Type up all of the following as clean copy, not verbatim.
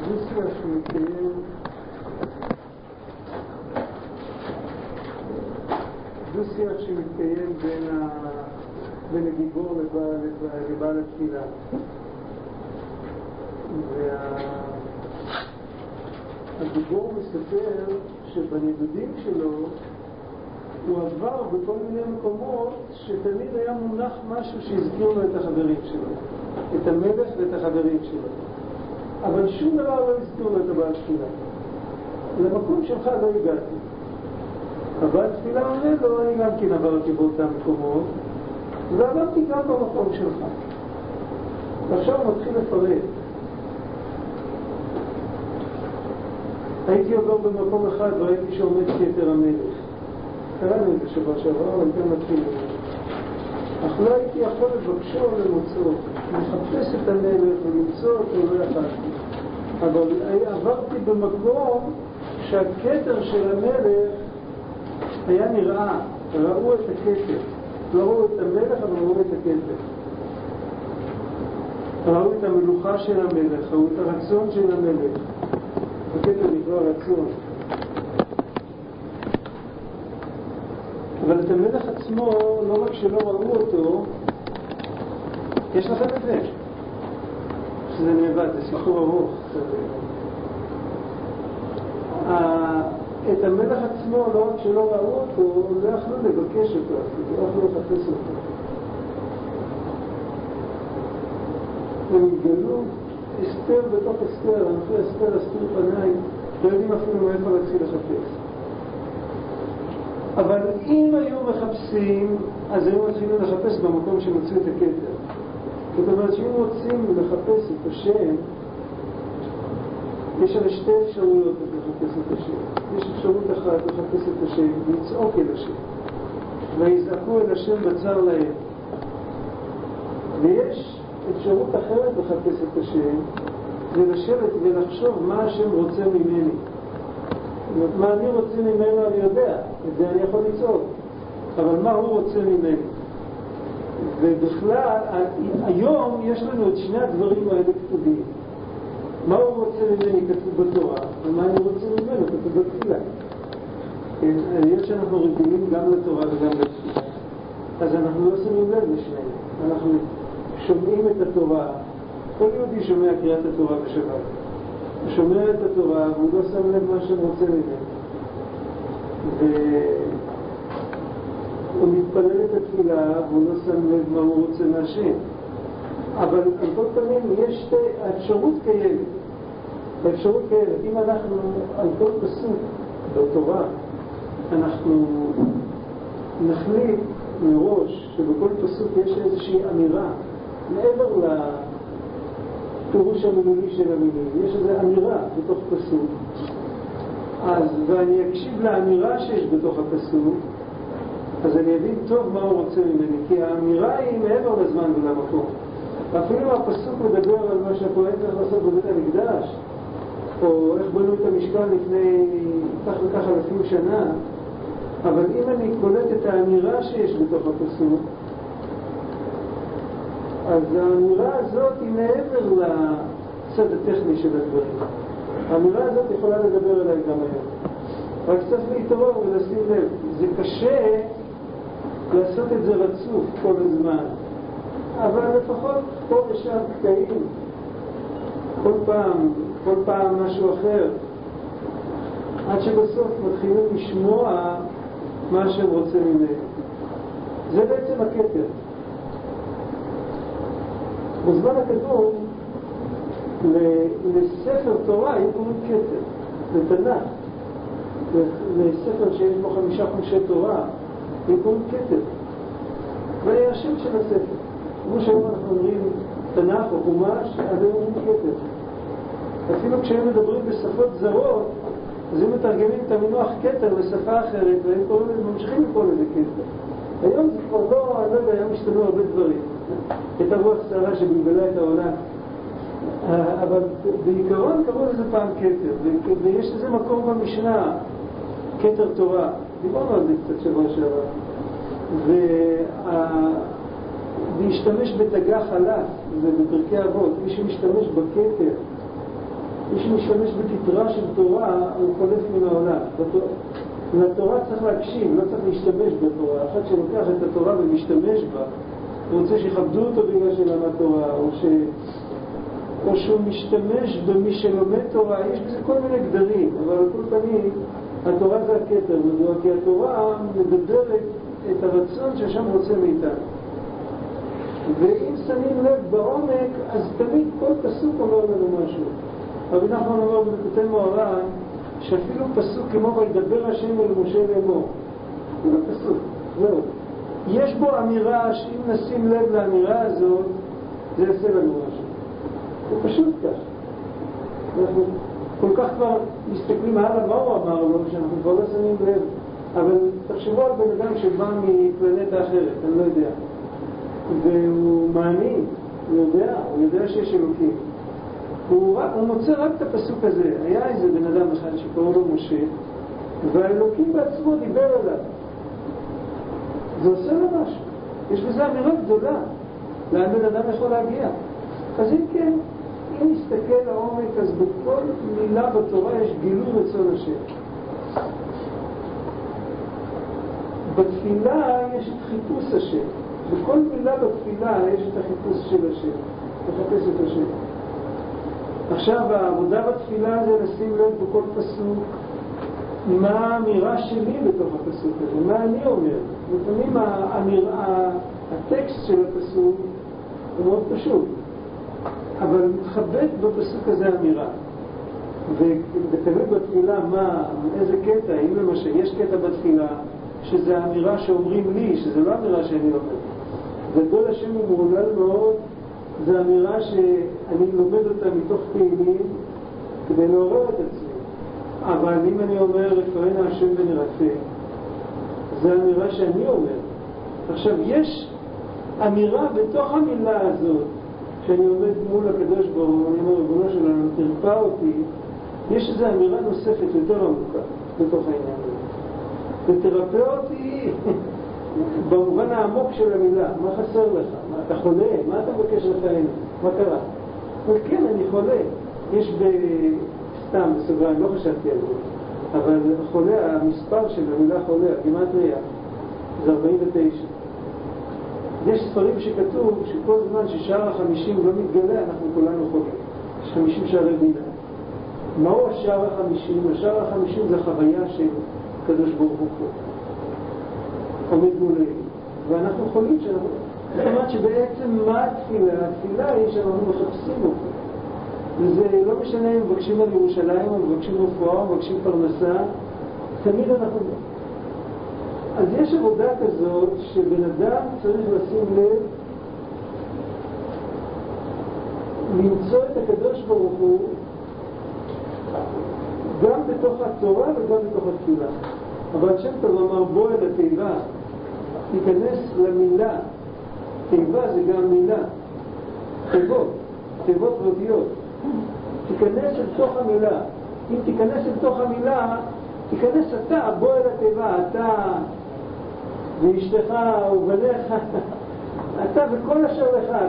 דו-שיח שמתקיים בין הגיבור לבעל התפילה. והגיבור מספר שבנדודים שלו הוא עבר בכל מיני מקומות שתמיד היה מונח משהו שהזכיר לו את החברים שלו, את המלך ואת החברים שלו, אבל שום דבר לא הזכיר לו את הבעל תפילה. למקום שלך לא הגעתי. הבעל תפילה אומר לו, אני גם כן עברתי באותם מקומות ועברתי גם במקום שלך. ועכשיו הוא מתחיל לפרט. הייתי עובר במקום אחד וראיתי שעומד כתר המלך. קראנו את זה שבוע שעבר, אבל גם מתחיל את זה. אך לא הייתי יכול לבקשו למוצאו, לחפש את המלך ולמצוא אותו לא יכלתי. אבל עברתי במקום שהכתר של המלך היה נראה, ראו את הכתר. לא ראו את המלך, אבל ראו את הכתר. ראו את המלוכה של המלך, ראו את הרצון של המלך. הכתר נקרא רצון. אבל את המלך עצמו, לא רק שלא ראו אותו, יש לכם את זה. שזה נאבד, זה סיפור ארוך. את המלך עצמו, לא רק שלא ראו אותו, לא יכלו לבקש אותו, לא יכלו לחפש אותו. ונתגלו אסתר בתוך אסתר, אחרי אסתר אסתיר פניי, לא יודעים אפילו מאיפה להתחיל לחפש. אבל אם היו מחפשים, אז היו מתחילים לחפש במקום שמצאו את הכתר. זאת אומרת שאם רוצים לחפש את השם, יש על שתי אפשרויות לחפש את השם. יש אפשרות אחת לחפש את השם, לצעוק אל השם. ויזעקו אל השם בצר להם. ויש אפשרות אחרת לחפש את השם, ולשבת ולחשוב מה השם רוצה ממני. מה אני רוצה ממנו אני יודע, את זה אני יכול לצעוק. אבל מה הוא רוצה ממני? ובכלל, היום יש לנו את שני הדברים האלה כתובים. מה הוא רוצה ממני כתוב בתורה, ומה אני רוצה ממנו כתוב בתפילה. היות שאנחנו רגילים גם לתורה וגם לתפילה, אז אנחנו לא שמים לב לשניהם. אנחנו שומעים את התורה, כל יהודי שומע קריאת התורה בשבת. הוא שומע את התורה והוא לא שם לב מה שהוא רוצה ממנו. והוא מתפלל את התפילה והוא לא שם לב מה הוא רוצה מהשם. אבל על כל פנים יש האפשרות קיימת. האפשרות קיימת. אם אנחנו על כל פסוק בתורה אנחנו נחליט מראש שבכל פסוק יש איזושהי אמירה מעבר לפירוש המילולי של המילים, יש איזו אמירה בתוך פסוק, אז ואני אקשיב לאמירה שיש בתוך הפסוק, אז אני אבין טוב מה הוא רוצה ממני, כי האמירה היא מעבר לזמן ולמקום. אפילו הפסוק מדבר על מה שהכהן צריך לעשות בבית המקדש, או איך בנו את המשכן לפני כך וכך אלפים שנה, אבל אם אני קולט את האמירה שיש בתוך הפסוק, אז האמירה הזאת היא מעבר לצד הטכני של הדברים. האמירה הזאת יכולה לדבר אליי גם היום. רק צריך להתעורר ולשים לב. זה קשה לעשות את זה רצוף כל הזמן. אבל לפחות פה ושם קטעים. כל פעם משהו אחר. עד שבסוף מתחילים לשמוע מה שהם רוצים ממנו. זה בעצם הכתר. בזמן הקדום, לספר תורה היו קוראים כתר, לתנ"ך. לספר שיש בו 5 חומשי תורה, היו קוראים כתר. והיה השם של הספר. כמו שהיום אנחנו אומרים תנ"ך או חומש, אז היו אומרים כתר. אפילו כשהם מדברים בשפות זרות, אז הם מתרגמים את המינוח כתר לשפה אחרת, והם ממשיכים לקרוא לזה כתר. היום זה כבר לא, אני לא יודע, היום השתנו הרבה דברים. את הרוח סערה שבלבלה את העולם. אבל בעיקרון קראו לזה פעם כתר, ויש לזה מקום במשנה, כתר תורה. דיברנו על זה קצת שבוע שעבר. להשתמש בתגה חלף, זה בפרקי אבות, מי שמשתמש בכתר מי שמשתמש בכתרה של תורה, הוא חולף מן העולם. לתורה צריך להקשיב, לא צריך להשתמש בתורה. אחד שלוקח את התורה ומשתמש בה, הוא רוצה שיכבדו אותו בגלל שלמד תורה, או שהוא משתמש במי שלומד תורה. יש בזה כל מיני גדרים, אבל על כל פנים, התורה זה הכתר, מדוע? כי התורה מדברת את הרצון שהשם רוצה מאיתנו. ואם שמים לב בעומק, אז תמיד כל פסוק אומר לנו משהו. רבי נחמן אומר בליקוטי מוהר"ן, שאפילו פסוק כמו וידבר השם אל משה לאמור, זה לא פסוק, זהו. יש בו אמירה שאם נשים לב לאמירה הזאת, זה יעשה לנו משהו. זה פשוט כך. אנחנו כל כך כבר מסתכלים הלאה מה הוא אמר לו, שאנחנו כבר לא שמים לב. אבל תחשבו על בן אדם שבא מפלנטה אחרת, אני לא יודע. והוא מאמין, הוא יודע שיש אלוקים. הוא מוצא רק את הפסוק הזה. היה איזה בן אדם אחד שקראו לו משה, והאלוקים בעצמו דיבר אליו. זה עושה לו משהו. יש בזה אמירה גדולה. לאן בן אדם יכול להגיע? אז אם כן, אם נסתכל לעומק, אז בכל מילה בתורה יש גילוי רצון השם. בתפילה יש את חיפוש השם. בכל מילה בתפילה יש את החיפוש של השם. לחפש את השם. עכשיו, העבודה בתפילה זה לשים לב בכל פסוק מה האמירה שלי בתוך הפסוק הזה, מה אני אומר. לפעמים הטקסט של הפסוק הוא מאוד פשוט, אבל מתחבט בפסוק הזה אמירה. ותלוי בתפילה איזה קטע, אם למשל יש קטע בתפילה שזה האמירה שאומרים לי, שזה לא אמירה שאני לומד. גדול השם הוא מעולל מאוד, זו אמירה שאני לומד אותה מתוך פעילים כדי לעורר את עצמי. אבל אם אני אומר רפואינה השם ונרפא, זו אמירה שאני אומר. עכשיו יש אמירה בתוך המילה הזאת, שאני עומד מול הקדוש ברוך הוא, אני אומר ריבונו שלנו, תרפא אותי, יש איזו אמירה נוספת יותר עמוקה בתוך העניין הזה. ותרפא אותי במובן העמוק של המילה. מה חסר לך? מה, אתה חולה? מה אתה מבקש לחיים? מה קרה? אבל כן, אני חולה. יש סתם בסוגריים, לא חשבתי על זה, אבל חולה, המספר של המילה חולה, הגימטריה, זה 49. יש ספרים שכתוב שכל זמן ששער ה-50 לא מתגלה, אנחנו כולנו חולים. יש 50 שערי בינה. מהו השער ה-50? השער ה-50 זה חוויה של קדוש ברוך הוא פה. עומד מולנו. ואנחנו חולים שאנחנו... זאת אומרת שבעצם מה התפילה? התפילה היא שאנחנו מחפשים אותו. וזה לא משנה אם מבקשים על ירושלים, או מבקשים רפואה, או מבקשים פרנסה, תמיד אנחנו... אז יש עבודה כזאת שבן אדם צריך לשים לב למצוא את הקדוש ברוך הוא גם בתוך התורה וגם בתוך התפילה. אבל שם טוב אמר בוא אל התיבה, תיכנס למילה. תיבה זה גם מילה, תיבות ואותיות. תיכנס אל תוך המילה. אם תיכנס אל תוך המילה, תיכנס אתה, בוא אל התיבה, אתה ואשתך ובניך, אתה וכל אשר לך,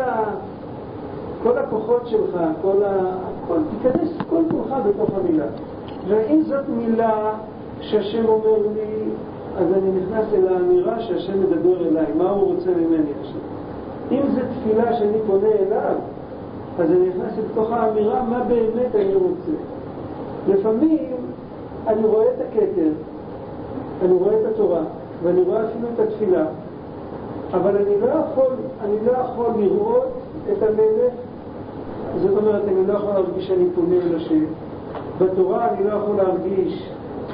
כל הכוחות שלך, תיכנס כל כולך בתוך המילה. ואם זאת מילה שהשם אומר לי, אז אני נכנס אל האמירה שהשם מדבר אליי, מה הוא רוצה ממני עכשיו. אם זו תפילה שאני פונה אליו, אז אני נכנס לתוך האמירה מה באמת אני רוצה. לפעמים אני רואה את הכתר, אני רואה את התורה, ואני רואה אפילו את התפילה, אבל אני לא יכול לראות את המלך. זאת אומרת, אני לא יכול להרגיש שאני פונה אל השם. בתורה אני לא יכול להרגיש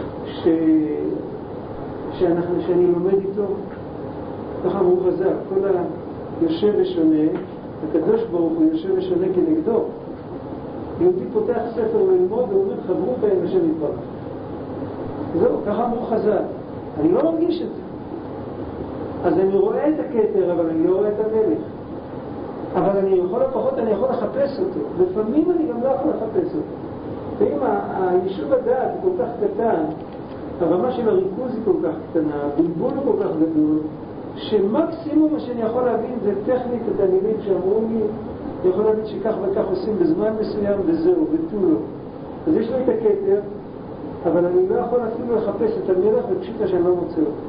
שאני לומד איתו. ככה אמרו חז"ל, כל היושב ושונה, הקדוש ברוך הוא יושב ושונה כנגדו. יהודי פותח ספר ללמוד ואומר חברות עם השם יתברך. זהו, ככה אמרו חז"ל. אני לא מרגיש את זה. אז אני רואה את הכתר, אבל אני לא רואה את המלך. אבל אני יכול לחפש אותו. לפעמים אני גם לא יכול לחפש אותו. ואם היישוב הדעת הוא כל כך קטן, הרמה של הריכוז היא כל כך קטנה, הבלבול הוא כל כך גדול, שמקסימום מה שאני יכול להבין זה טכנית את המילים שאמרו לי, אני יכול להגיד שכך וכך עושים בזמן מסוים וזהו, ותו לא. אז יש לו את הכתר, אבל אני לא יכול אפילו לחפש את המלך ופשוטה שאני לא מוצא אותו.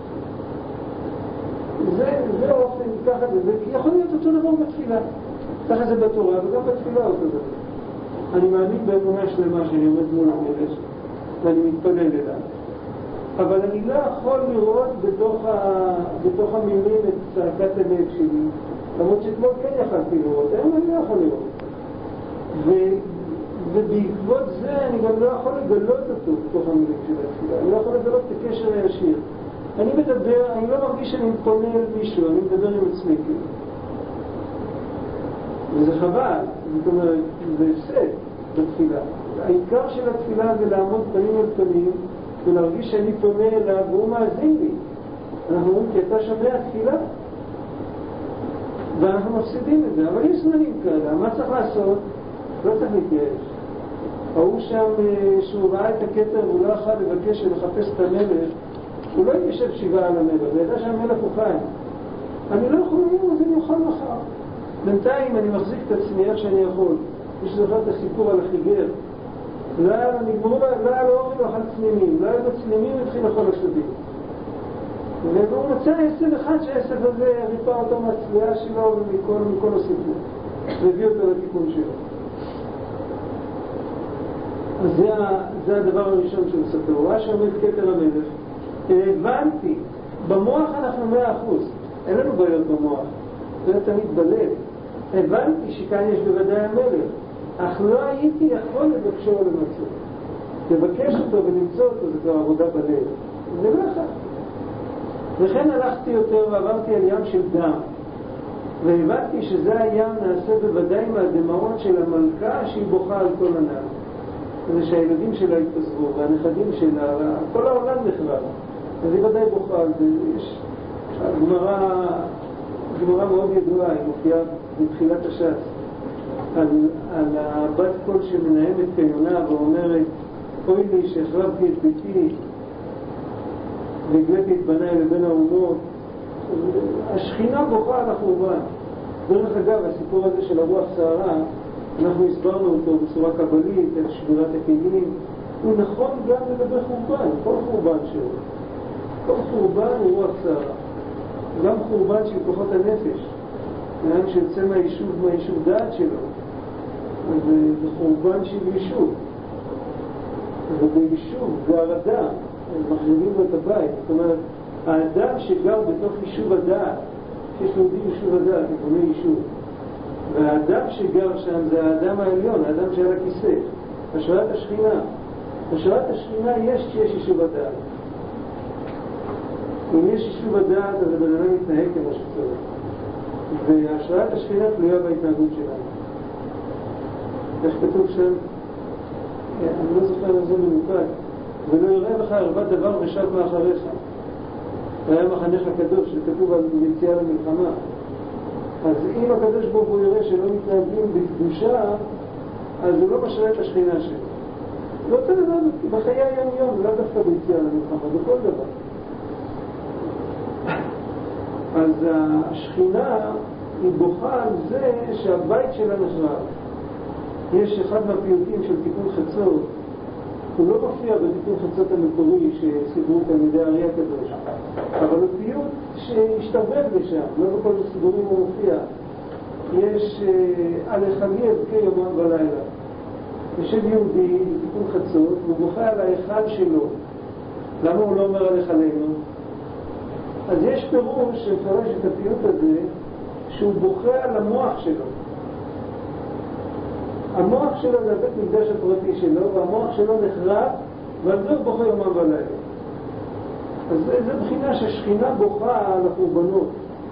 זה אופן, ככה זה, יכול להיות אותו דבר בתפילה. ככה זה בתורה, וגם בתפילה אותו דבר. אני מאמין באמונה שלמה שאני עומד מול המלך, ואני מתפלל אליו. אבל אני לא יכול לראות בתוך המילים את צעקת הלב שלי, למרות שאתמול כן יכלתי לראות, היום אני לא יכול לראות. ובעקבות זה אני גם לא יכול לגלות אותו בתוך המילים של התפילה, אני לא יכול לגלות את הקשר הישיר. אני מדבר, אני לא מרגיש שאני פונה אל מישהו, אני מדבר עם עצמי כאילו. וזה חבל, זאת אומרת, זה הפסד בתפילה. העיקר של התפילה זה לעמוד פנים אל פנים ולהרגיש שאני פונה אליו והוא מאזין לי. אנחנו אומרים כי אתה שומע תפילה ואנחנו מפסידים את זה, אבל יש זמנים כאלה. מה צריך לעשות? לא צריך להתייאש. ההוא שם שהוא ראה את הכתר והוא לא יכול לבקש ולחפש את המלך, הוא לא ישב שבעה על המלך, וידע שהמלך הוא חי. אני לא יכול להגיד, אז אני אוכל מחר. בינתיים אני מחזיק את עצמי איך שאני יכול. מי שזוכר את הסיפור על החיגר, לא היה לו נגמור, לא היה לו אוכל ואכל צנימים, לא היה לו צנימים התחיל לאכול השדים. והוא מצא עשב אחד שהעשב הזה ריפא אותו מהצליעה שלו ומכל הסיפור, והביא אותו לתיקון שלו. אז זה הדבר הראשון שהוא מספר. הוא ראה שעומד כתר המלך. הבנתי, במוח אנחנו 100%, אין לנו בעיות במוח, זה תמיד בלב. הבנתי שכאן יש בוודאי המלך, אך לא הייתי יכול לבקשו ולמצוא. לבקש אותו ולמצוא אותו זה כבר עבודה בלב. זה לא אחד. וכן הלכתי יותר ועברתי על ים של דם, והבנתי שזה הים נעשה בוודאי מהדמעות של המלכה שהיא בוכה על כל הנער. זה שהילדים שלה התפזרו והנכדים שלה, כל העולם נחרב. אז היא ודאי בוכה על זה. יש גמרא מאוד ידועה, היא מופיעה בתחילת הש"ס, על הבת קול שמנהמת כיונה ואומרת, אוי לי שהחרבתי את ביתי והגליתי את בניי לבין האומות. השכינה בוכה על החורבן. דרך אגב, הסיפור הזה של הרוח סערה, אנחנו הסברנו אותו בצורה קבלית, את שבירת הכלים. הוא נכון גם לגבי חורבן, כל חורבן שלו. כל חורבן הוא רוח סערה. גם חורבן של כוחות הנפש, לאן שיוצא מהיישוב דעת שלו. זה חורבן של יישוב. וביישוב גר אדם, הם מחריבים לו את הבית. זאת אומרת, האדם שגר בתוך יישוב הדעת, שיש לו דין יישוב הדעת, נקרא יישוב. והאדם שגר שם זה האדם העליון, האדם שעל הכיסא, השראת השכינה. השראת השכינה יש כשיש יישוב הדעת. אם יש יישוב הדעת, אז הבן אדם מתנהג כמו שצריך. והשראת השכינה תלויה בהתנהגות שלנו. איך כתוב שם? אני לא זוכר על זה ממוקד. ולא יראה לך ערבת דבר ושב מאחריך. והיה מחנך הקדוש שכתוב על יציאה למלחמה. אז אם הקדוש ברוך הוא יראה שלא מתנהגים בקדושה, אז הוא לא משרה את השכינה שלו. לא אותו דבר בחיי היום-יום, לא דווקא ביציאה למלחמה, בכל דבר. אז השכינה היא בוכה על זה שהבית שלה נחרב. יש אחד מהפיוטים של תיקון חצות, הוא לא מופיע בתיקון חצות המקורי שסידרו תלמידי הארי הקדוש, אבל הוא פיוט שהשתרבב לשם, לא בכל הסידורים הוא מופיע. יש עליך לי אבכה יומם ולילה. יושב יהודי בתיקון חצות והוא בוכה על ההיכל שלו. למה הוא לא אומר עליך עלינו? אז יש פירוש שמפרש את הפיוט הזה שהוא בוכה על המוח שלו. המוח שלו זה הבית מקדש הפרטי שלו, והמוח שלו נחרב, ועל זה הוא בוכה יומם ולילה. אז זה בחינה ששכינה בוכה על החורבנות.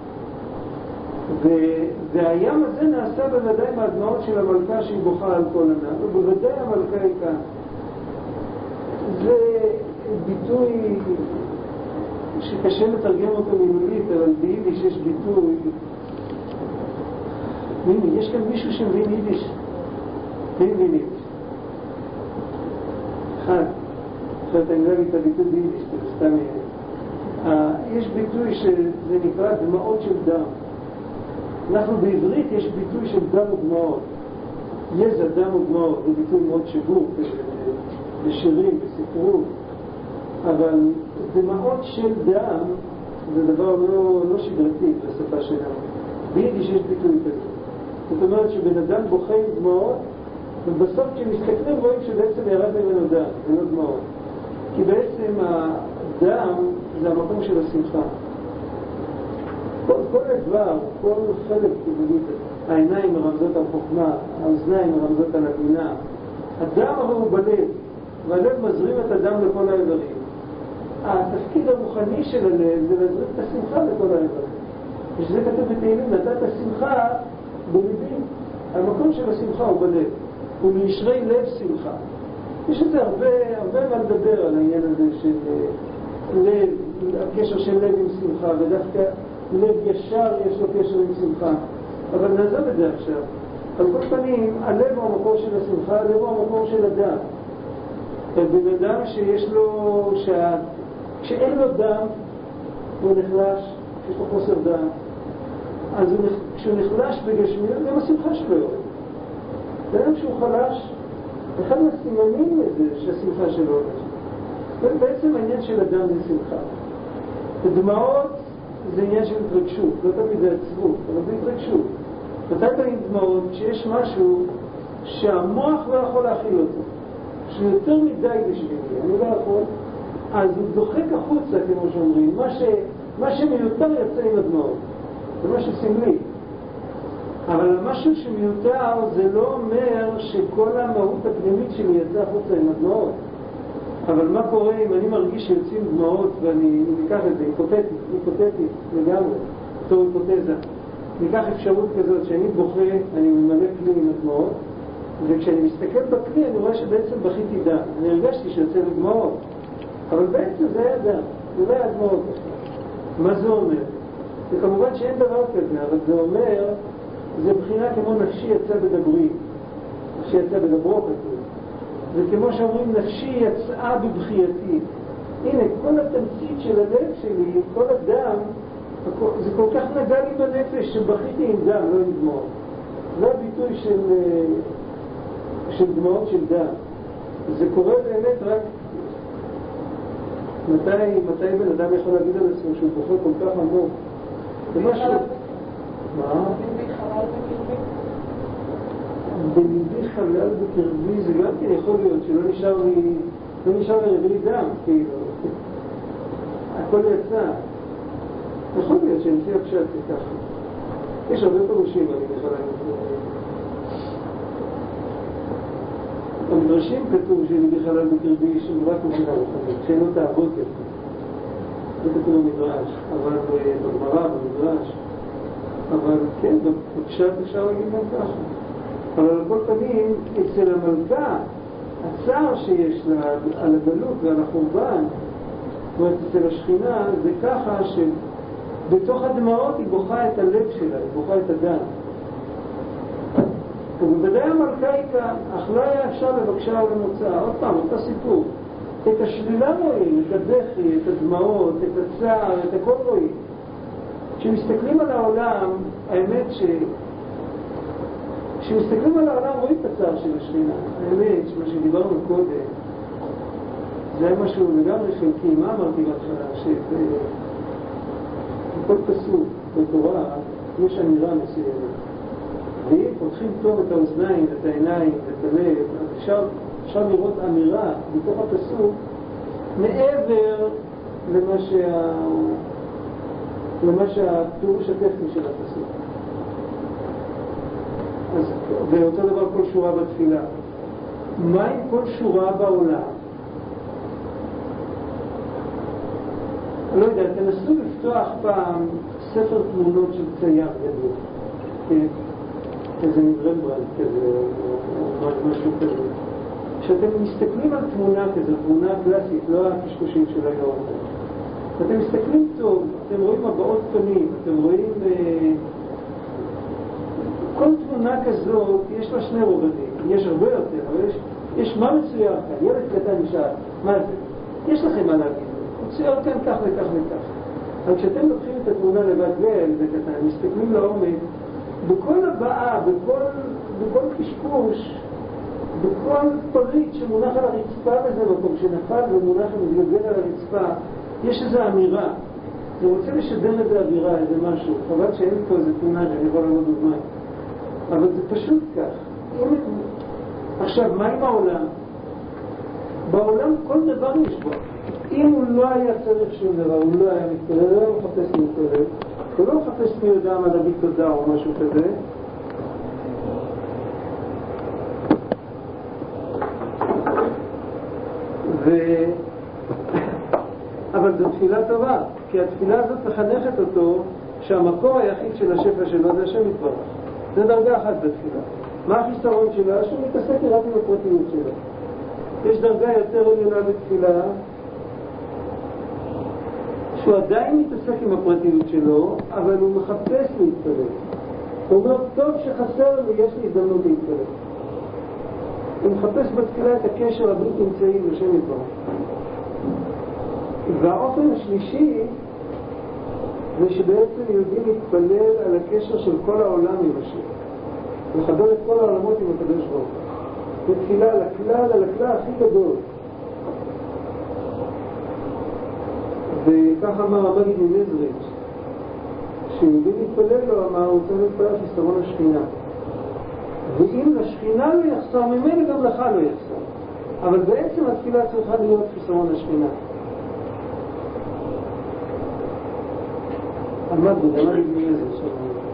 והים הזה נעשה בוודאי מהדמעות של המלכה שהיא בוכה על כל הנער, ובוודאי המלכה היא כאן. זה ביטוי שקשה לתרגם אותו מילולית, אבל ביידיש יש ביטוי. הנה, יש כאן מישהו שמבין יידיש. מי מבין יידיש? אחד. עכשיו אני לא אגיד את הביטוי ביידיש, זה סתם יהיה. יש ביטוי שזה נקרא דמעות של דם. אנחנו בעברית יש ביטוי של דם ודמעות. יזע, דם ודמעות, זה ביטוי מאוד שבור בשירים, בספרות. אבל דמעות של דם זה דבר לא שגרתי בשפה שלנו. ביידיש יש ביטוי כזה. זאת אומרת שבן אדם בוכה עם דמעות, ובסוף כשמסתכלים רואים שבעצם ירד ממנו דם, זה לא דמעות. כי בעצם הדם זה המקום של השמחה. כל הדבר, כל חלק, העיניים מרמזות על חוכמה, האוזניים מרמזות על הבינה. הדם הרי הוא בלב, והלב מזרים את הדם לכל האיברים. התפקיד הרוחני של הלב זה להזרים את השמחה לכל האיברים. ושזה כתוב בתהילים, נתת שמחה בלבי. המקום של השמחה הוא בלב. הוא מישרי לב שמחה. יש את זה הרבה מה לדבר על העניין הזה של לב, הקשר של לב עם שמחה, ודווקא לב ישר יש לו קשר עם שמחה. אבל נעזוב את זה עכשיו. על כל פנים, הלב הוא המקור של השמחה, הלב הוא המקור של הדם. בן אדם שיש לו, כשאין לו דם, הוא נחלש, יש לו חוסר דם. אז כשהוא נחלש בגשמיות, גם השמחה שלו יורד. בן אדם שהוא חלש, אחד מהסימנים לזה שהשמחה שלו יורד. בעצם העניין של הדם זה שמחה. ודמעות זה עניין של התרגשות, לא תמיד זה עצבות, אבל זה התרגשות. מתי באים דמעות? כשיש משהו שהמוח לא יכול להכיל אותו, שיותר מדי בשבילי, אני לא יכול, אז הוא דוחק החוצה, כמו שאומרים, מה שמיותר יצא עם הדמעות, זה משהו סמלי. אבל משהו שמיותר זה לא אומר שכל המהות הפנימית שלי יצא החוצה עם הדמעות. אבל מה קורה אם אני מרגיש שיוצאים דמעות ואני ניקח את זה, היפותטית לגמרי, בתור היפותזה. ניקח אפשרות כזאת שאני בוכה, אני ממלא כלי עם הדמעות, וכשאני מסתכל בכלי אני רואה שבעצם בכיתי דם. אני הרגשתי שיוצא לי דמעות, אבל בעצם זה היה דם, זה לא היה דמעות. מה זה אומר? וכמובן שאין דבר כזה, אבל זה אומר, זה בחינה כמו נפשי יצא בדברי, נפשי יצא בדברו כתוב. זה כמו שאומרים, נפשי יצאה בבחייתי. הנה, כל התמצית של הלב שלי, כל הדם, זה כל כך נגע לי בנפש שבכיתי עם דם, לא עם דמעות. זה הביטוי של דמעות של דם. זה קורה באמת רק מתי בן אדם יכול להגיד על עצמו שהוא בוכה כל כך עמוק. זה משהו... מה? בליבי חלל בקרבי, זה גם כן יכול להיות שלא נשאר לי דם, כאילו. הכל יצא. יכול להיות שנשיא הפשט זה ככה. יש הרבה פירושים על ליבי חלל בקרבי. במדרשים כתוב שליבי חלל בקרבי שרק משנה רוחנית, שאינו תעבוד כתוב. זה כתוב במדרש, אבל בגמרא, במדרש. אבל כן, בפשט אפשר להגיד גם ככה. אבל על כל פנים, אצל המלכה, הצער שיש לה על הגלות ועל החורבן, זאת אומרת, אצל השכינה, זה ככה שבתוך הדמעות היא בוכה את הלב שלה, היא בוכה את הדם. ובוודאי המלכה היא כאן, אך לא היה אפשר לבקשה או למוצאה. עוד פעם, אותה סיפור. את השלילה רואים, את הדחי, את הדמעות, את הצער, את הכל רואים. כשמסתכלים על העולם, האמת כשמסתכלים על העולם רואים את הצער של השכינה. האמת שמה שדיברנו קודם, זה היה משהו לגמרי חלקי. מה אמרתי בהתחלה? שבכל פסוק בתורה יש אמירה מסוימת. ואם פותחים טוב את האוזניים, את העיניים, את הלב, אפשר לראות אמירה בתוך הפסוק מעבר למה שהפירוש הטכני של הפסוק. ואותו דבר כל שורה בתפילה. מה עם כל שורה בעולם? לא יודע, תנסו לפתוח פעם ספר תמונות של צייר גדול. איזה מרמברנט כזה, או משהו כזה. כשאתם מסתכלים על תמונה כזו, תמונה קלאסית, לא הקשקושים של היום, אתם מסתכלים טוב, אתם רואים הבעות פנים, אתם רואים... כל תמונה כזאת, יש לה שני רובדים, יש הרבה יותר, אבל יש מה מצויר כאן, ילד קטן נשאר, מה זה? יש לכם מה להגיד, מצויר כאן כך וכך וכך. אבל כשאתם לוקחים את התמונה לבד וילד קטן, מסתכלים לעומק, בכל הבאה, בכל קשקוש, בכל פריט שמונח על הרצפה בזה מקום, שנפל ומונח ומתגלגל על הרצפה, יש איזו אמירה. אני רוצה לשדר איזה אווירה, איזה משהו. חבל שאין פה איזה תמונה שאני יכול לעמוד דוגמה. אבל זה פשוט כך. עכשיו, מה עם העולם? בעולם כל דבר יש בו. אם הוא לא היה צריך שום דבר, הוא לא היה מתפלל, הוא לא היה מחפש להתפלל, הוא לא מחפש מי יודע מה להגיד תודה או משהו כזה, אבל זו תפילה טובה, כי התפילה הזאת מחנכת אותו שהמקור היחיד של השפע שלו זה השם יתברך. זה דרגה אחת בתפילה. מה החיסרון שלה? שהוא מתעסק רק עם הפרטיות שלה. יש דרגה יותר עליונה בתפילה שהוא עדיין מתעסק עם הפרטיות שלו, אבל הוא מחפש להתפלל. הוא אומר, טוב שחסר לי, יש לי הזדמנות להתפלל. הוא מחפש בתפילה את הקשר הבלתי אמצעי לשם יתברך. והאופן השלישי זה שבעצם יודעים להתפלל על הקשר של כל העולם עם השם. לחבר את כל העולמות עם הקדוש ברוך הוא. בתפילה על הכלל הכי גדול. וככה אמר המגיד ממזריץ', שיודעים להתפלל לו, אמר, הוא צריך להתפלל חיסרון השכינה. ואם לשכינה לא יחסר, ממנו גם לך לא יחסר. אבל בעצם התפילה צריכה להיות חיסרון השכינה. המגיד ממזריץ'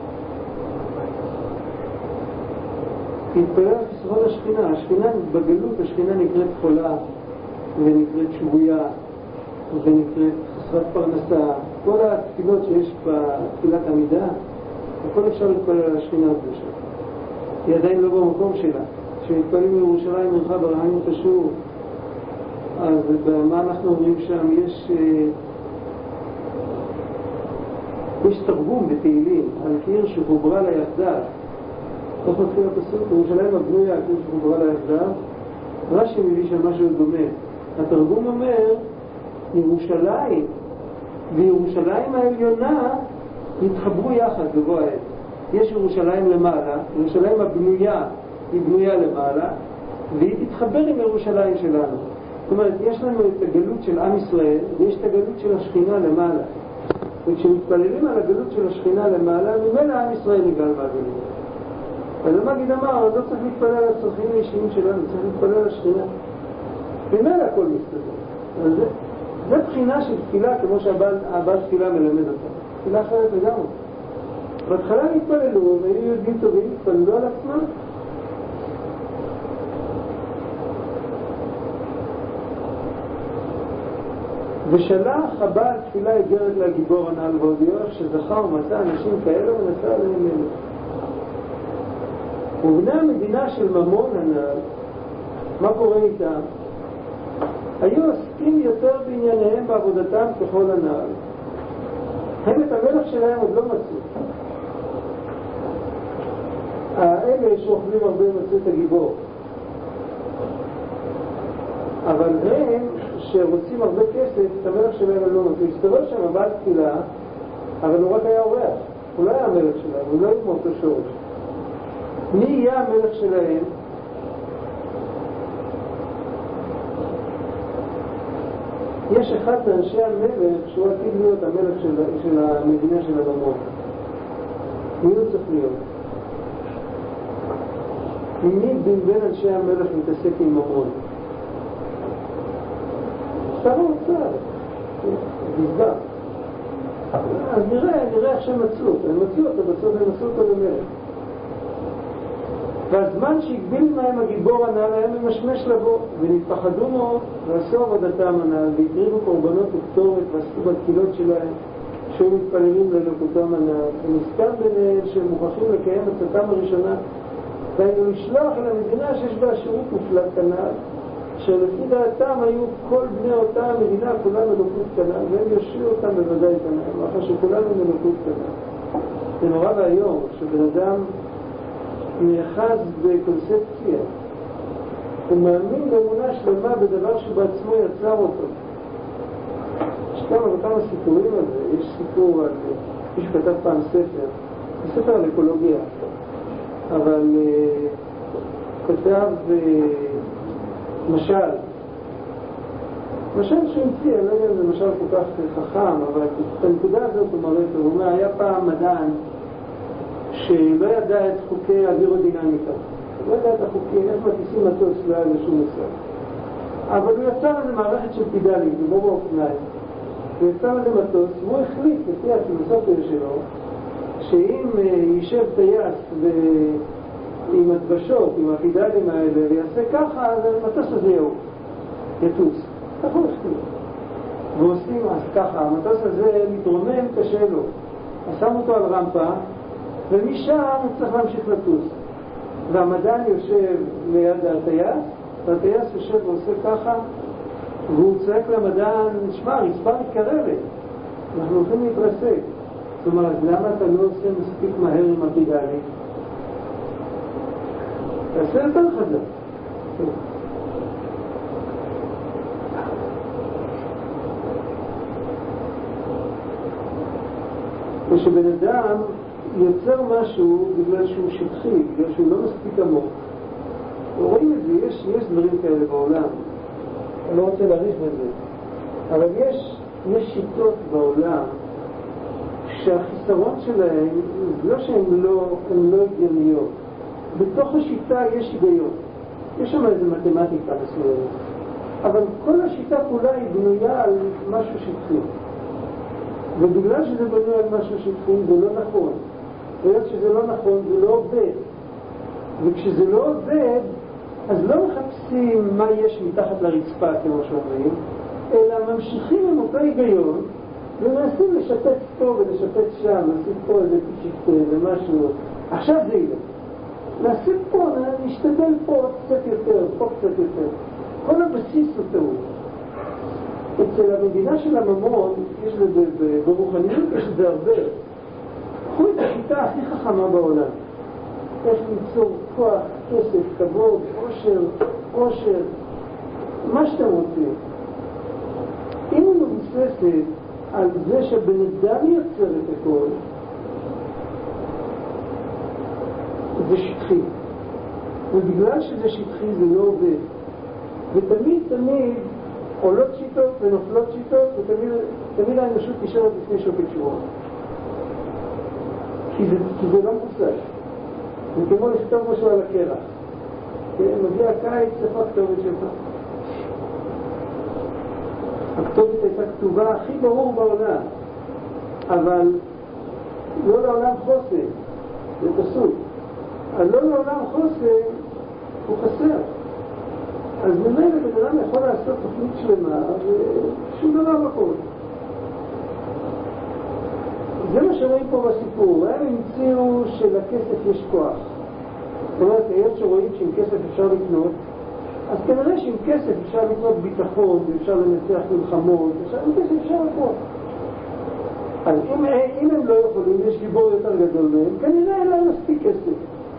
להתפלל על חיסרון השכינה. השכינה בגלות, השכינה נקראת חולה ונקראת שבויה ונקראת חסרת פרנסה. כל התפילות שיש בתפילת עמידה, הכל אפשר להתפלל על השכינה הקדושה. היא עדיין לא במקום שלה. כשמתפללים בירושלים מרחב הרעיון פשור, אז במה אנחנו אומרים שם? יש תרגום בתהילים על קיר שחוברה לה יחדיו. איך מתחיל הפסוק? ירושלים הבנויה, הקיר שחוברה לה יחדיו. רש"י מביא שם משהו דומה. התרגום אומר, ירושלים וירושלים העליונה התחברו יחד בבוא העת. יש ירושלים למעלה, ירושלים הבנויה היא בנויה למעלה, והיא תתחבר עם ירושלים שלנו. זאת אומרת, יש לנו את הגלות של עם ישראל ויש את הגלות של השכינה למעלה. וכשמתפללים על הגלות של השכינה למעלה, ממילא עם ישראל נגאל מהגלות. אז המגיד אמר, לא צריך להתפלל על הצרכים האישיים שלנו, צריך להתפלל על השכינה. ממילא הכל מסתדר. אז זה בחינה של תפילה, כמו שהבעל תפילה מלמד אותה. תפילה אחרת לגמרי. בהתחלה התפללו, והיו יהודים טובים, התפללו על עצמם. ושלח הבעל תפילה איגרת לגיבור הנעל והודיע שזכה ומצא אנשים כאלה ונשא עליהם מלך. ובני המדינה של ממון הנעל, מה קורה איתם? היו עוסקים יותר בענייניהם בעבודתם ככל הנעל. הם את המלך שלהם עוד לא מצאו. האלה שאוכלים הרבה מצאו את הגיבור. אבל הם שרוצים הרבה כסף, את המלך שלהם הם לא מצאו. הסתובב שם הבעל תפילה, אבל הוא רק היה אורח. הוא לא היה המלך שלהם, הוא לא היה מאותו שורש. מי יהיה המלך שלהם? יש אחד מאנשי המלך שהוא עתיד להיות המלך של המדינה של הממון. מי הוא צריך להיות? מי בין אנשי המלך מתעסק עם ממון? שר האוצר, גזבר. אז נראה איך שהם מצאו אותו. הם מצאו אותו, בסוף הם מצאו אותו למלך. והזמן שהגביל מהם הגיבור הנעל היה ממשמש לבוא, ונתפחדו מאוד ועשו עבודתם הנעל, והקריבו קורבנות וקטורת ועשו בתפילות שלהם שהיו מתפללים ללוקותם הנעל, ונסתם ביניהם שהם מוכרחים לקיים עצתם הראשונה, והיינו לשלוח אל המדינה שיש בה שירות מופלט כנעל, שלפי דעתם היו כל בני אותה המדינה כולם מלוקות כנעל, והם יושיעו אותם בוודאי כנעל, ואחר שכולנו מלוקות כנעל. זה נורא והיום, שבן אדם נאחז בקונספציה, הוא מאמין באמונה שלמה בדבר שבעצמו יצר אותו. יש כמה וכמה סיפורים על זה. יש סיפור על, מישהו כתב פעם ספר, ספר על אקולוגיה, אבל כתב משל שהמציא, אני לא יודע אם זה משל כל כך חכם, אבל את הנקודה הזאת הוא מראה, הוא אומר, היה פעם מדען שלא ידע את חוקי האווירודינמיקה, לא ידע את החוקים, איך מטיסים מטוס, לא היה לשום מסוים. אבל הוא יצר איזה מערכת של פידלים, כמו באופניים, הוא יצר איזה מטוס, והוא החליט, לפי הפילוסופיה שלו, שאם יישב טייס עם הדבשות, עם הפידלים האלה, ויעשה ככה, אז המטוס הזה יטוס. ככה הוא החליט. ועושים אז ככה, המטוס הזה מתרומם קשה לו. אז שם אותו על רמפה, ומשם הוא צריך להמשיך לטוס. והמדען יושב ליד הטייס, והטייס יושב ועושה ככה, והוא צועק למדען, נשמע, רצפה מתקרבת, אנחנו הולכים להתרסק. זאת אומרת, למה אתה לא עושה מספיק מהר עם הפידלים? תעשה יותר חזק. ושבן אדם יוצר משהו בגלל שהוא שטחי, בגלל שהוא לא מספיק עמוק. רואים את זה, יש דברים כאלה בעולם. אני לא רוצה להריך בזה. אבל יש שיטות בעולם שהחיסרון שלהם, לא שהן לא הגיוניות. בתוך השיטה יש היגיון. יש שם איזה מתמטיקה מסוימת. אבל כל השיטה כולה היא בנויה על משהו שטחי. ובגלל שזה בנוי על משהו שטחי, זה לא נכון. ויש שזה לא נכון, זה לא עובד. וכשזה לא עובד, אז לא מחפשים מה יש מתחת לרצפה, כמו שאומרים, אלא ממשיכים עם אותו היגיון, ומנסים לשפץ פה ולשפץ שם, נעשים פה איזה פיצ'יק ומשהו. עכשיו זה ילך. נעשה פה, נשתדל פה קצת יותר, פה קצת יותר. כל הבסיס הוא טעות. אצל המדינה של הממון, יש לזה, ברוחניות יש לזה הרבה. קחו את השיטה הכי חכמה בעולם. איך ליצור כוח, כסף, כבוד, עושר, מה שאתם רוצים. אם הוא מבוססת על זה שבן אדם יוצר את הכל, זה שטחי. ובגלל שזה שטחי זה לא עובד. ותמיד עולות שיטות ונופלות שיטות, ותמיד האנושות נשארת לפני שוקת שבועות. כי זה לא מבוסס. זה כמו לכתוב משהו על הקרח. מגיע הקיץ, איפה הכתובת שלך? הכתובת הייתה כתובה הכי ברור בעולם, אבל לא לעולם חוסן, זה פסוק. הלא לעולם חוסן הוא חסר. אז ממילא בן אדם יכול לעשות תוכנית שלמה ושום דבר לא קורה. זה מה שרואים פה בסיפור. הם המציאו שלכסף יש כוח. זאת אומרת, היות שרואים שעם כסף אפשר לקנות, אז כנראה שעם כסף אפשר לקנות ביטחון, ואפשר לנצח מלחמות, עם כסף אפשר לקנות. אז אם הם לא יכולים, יש גיבור יותר גדול מהם, כנראה אין להם מספיק כסף.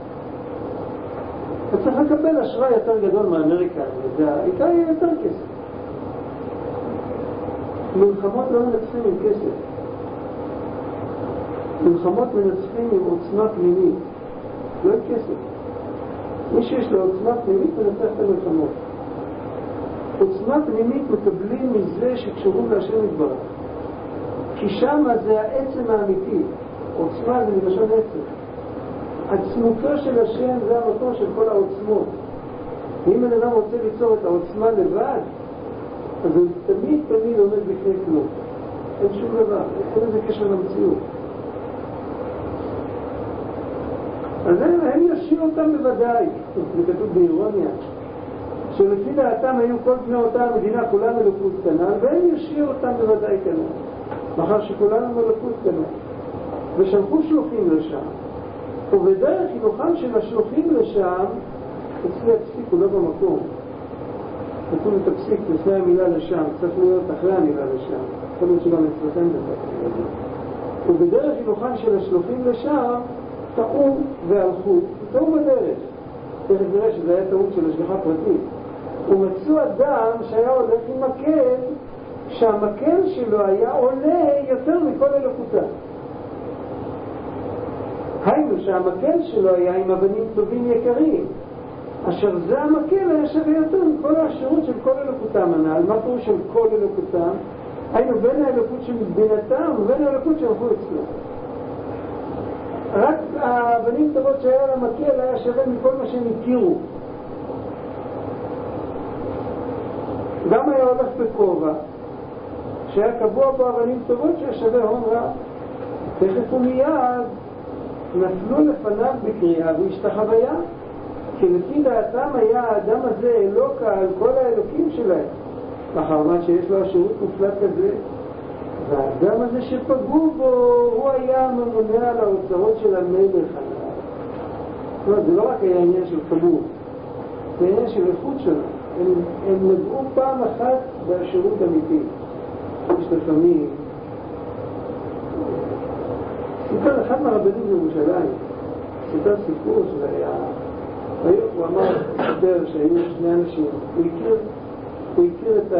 אתה צריך לקבל אשראי יותר גדול מאמריקה, והעיקר יהיה יותר כסף. מלחמות לא מנצחים עם כסף. מלחמות מנצחים עם עוצמה פנימית, לא עם כסף. מי שיש לו עוצמה פנימית מנצח את המלחמות. עוצמה פנימית מקבלים מזה שקשורים להשם יתברך. כי שם זה העצם האמיתי. עוצמה זה מלשון עצם. עצמותו של השם זה המקור של כל העוצמות. אם בן אדם רוצה ליצור את העוצמה לבד, אז הוא תמיד עומד בפני כלום. אין שום דבר, אין איזה קשר למציאות. אז הם ישאיר אותם בוודאי, זה כתוב באירוניה, שלפי דעתם היו כל בני אותה המדינה כולם מלכות קטנה, והם ישאיר אותם בוודאי קטנה, מאחר שכולנו מלכות קטנה. ושלחו שלוחים לשם, ובדרך חינוכם של השלוחים לשם, אצלי הפסיק הוא לא במקום. כתוב את הפסיק לפני המילה לשם, צריך להיות אחרי המילה לשם, יכול להיות שגם אצלכם זה. ובדרך חינוכם של השלוחים לשם, טעו והלכו, טעו בדרך. תכף נראה שזה היה טעות של השגחה פרטית. ומצאו אדם שהיה הולך עם מקל, שהמקל שלו היה עולה יותר מכל אלוקותה. היינו שהמקל שלו היה עם אבנים טובים יקרים, אשר זה המקל היה שווה יותר מכל השירות של כל אלוקותם הנעל. מה פירוש של כל אלוקותם? היינו בין האלוקות של בינתם ובין האלוקות של חוץ לו. רק האבנים טובות שהיה למקל היה שווה מכל מה שהם הכירו. גם היה הולך בכובע שהיה קבוע בו אבנים טובות שהיה שווה הון רע. תכף ומיד נפלו לפניו בקריאה והשתחוויה, כי לפי דעתם היה האדם הזה אלוקה על כל האלוקים שלהם, מאחר מה שיש לו השירות מופלא כזה. והאדם הזה שפגעו בו הוא היה הממונה על האוצרות של המלך. זה לא רק היה עניין של כמות, זה עניין של איכות שלו. הם נגעו פעם אחת בשירות אמיתי. יש לפעמים סיפר אחד מהרבנים בירושלים, סיפר סיפור שזה היה, הוא אמר, סיפר שהיו שני אנשים, הוא הכיר את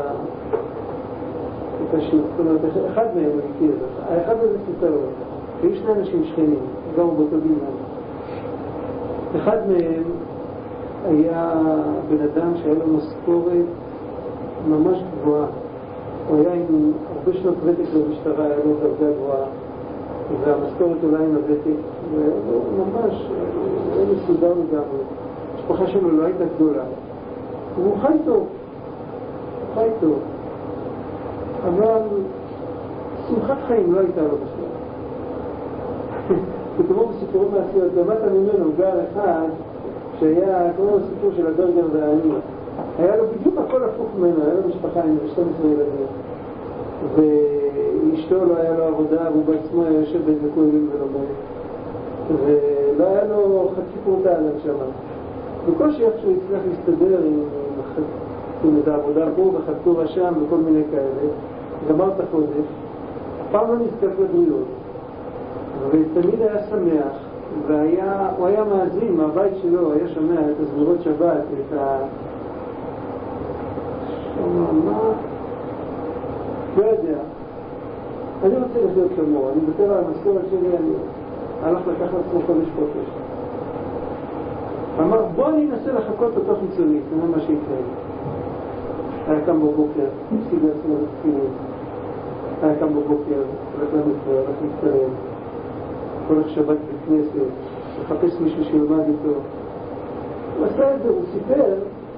השיר, זאת אומרת, אחד מהם הוא הכיר, האחד הזה סיפר לו, היו שני אנשים שכנים, גם באותו גימל. אחד מהם היה בן אדם שהיה לו משכורת ממש גבוהה, הוא היה עם הרבה שנות ותק במשטרה, היה לו דרגה גבוהה, והמשכורת אולי עם הוותק, והוא ממש, היה מסודר לגמרי, המשפחה שלו לא הייתה גדולה, והוא חי טוב, אבל שמחת חיים לא הייתה לו בכלל. וכמו בסיפורים מעשיות, למטה ממנו גר אחד שהיה כמו הסיפור של הברגר והעני, היה לו בדיוק הכל הפוך ממנו, היה לו משפחה עם 12 ילדים, ואשתו לא היה לו עבודה, והוא בעצמו היה יושב באיזה כהנים ולומד, ולא היה לו חצי פרוטה על הנשמה. בקושי איך שהוא הצליח להסתדר עם את העבודה פה וחתורה שם וכל מיני כאלה, גמר את החודש, פעם לא נזקק לבריאות, ותמיד היה שמח, והוא היה מאזין מהבית שלו, היה שומע את הזמירות שבת, את מה? לא יודע. אני רוצה לחיות כמוהו, אני בטר על המשכורת שלי, אני הלך לקח לעצמו חודש חופש. אמר, בוא אני אנסה לחכות אותו חיצונית, זה מה שיקרה. היה קם בבוקר, הפסיק לעצמו לתפילים. היה קם בבוקר, הולך למקווה, הולך להתפלל, הולך שבת בכנסת, לחפש מישהו שילמד איתו. הוא עשה את זה, הוא סיפר,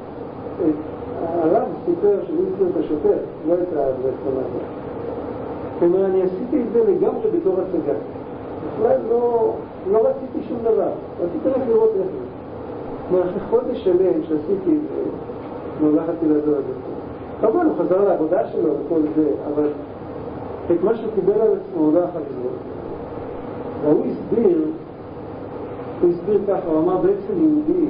הרב סיפר שהוא הזכיר את השוטר, לא את ההדרסונה הזאת. הוא אומר, אני עשיתי את זה לגמרי בתור הצגה. בכלל לא רציתי שום דבר, רציתי רק לראות איך זה. אחרי חודש שלם שעשיתי את זה, נולחתי לדור הזה. כמובן, הוא חזר לעבודה שלו וכל זה, אבל את מה שהוא קיבל על עצמו הוא לא יכול לזרוק. והוא הסביר ככה, הוא אמר בעצם יהודי,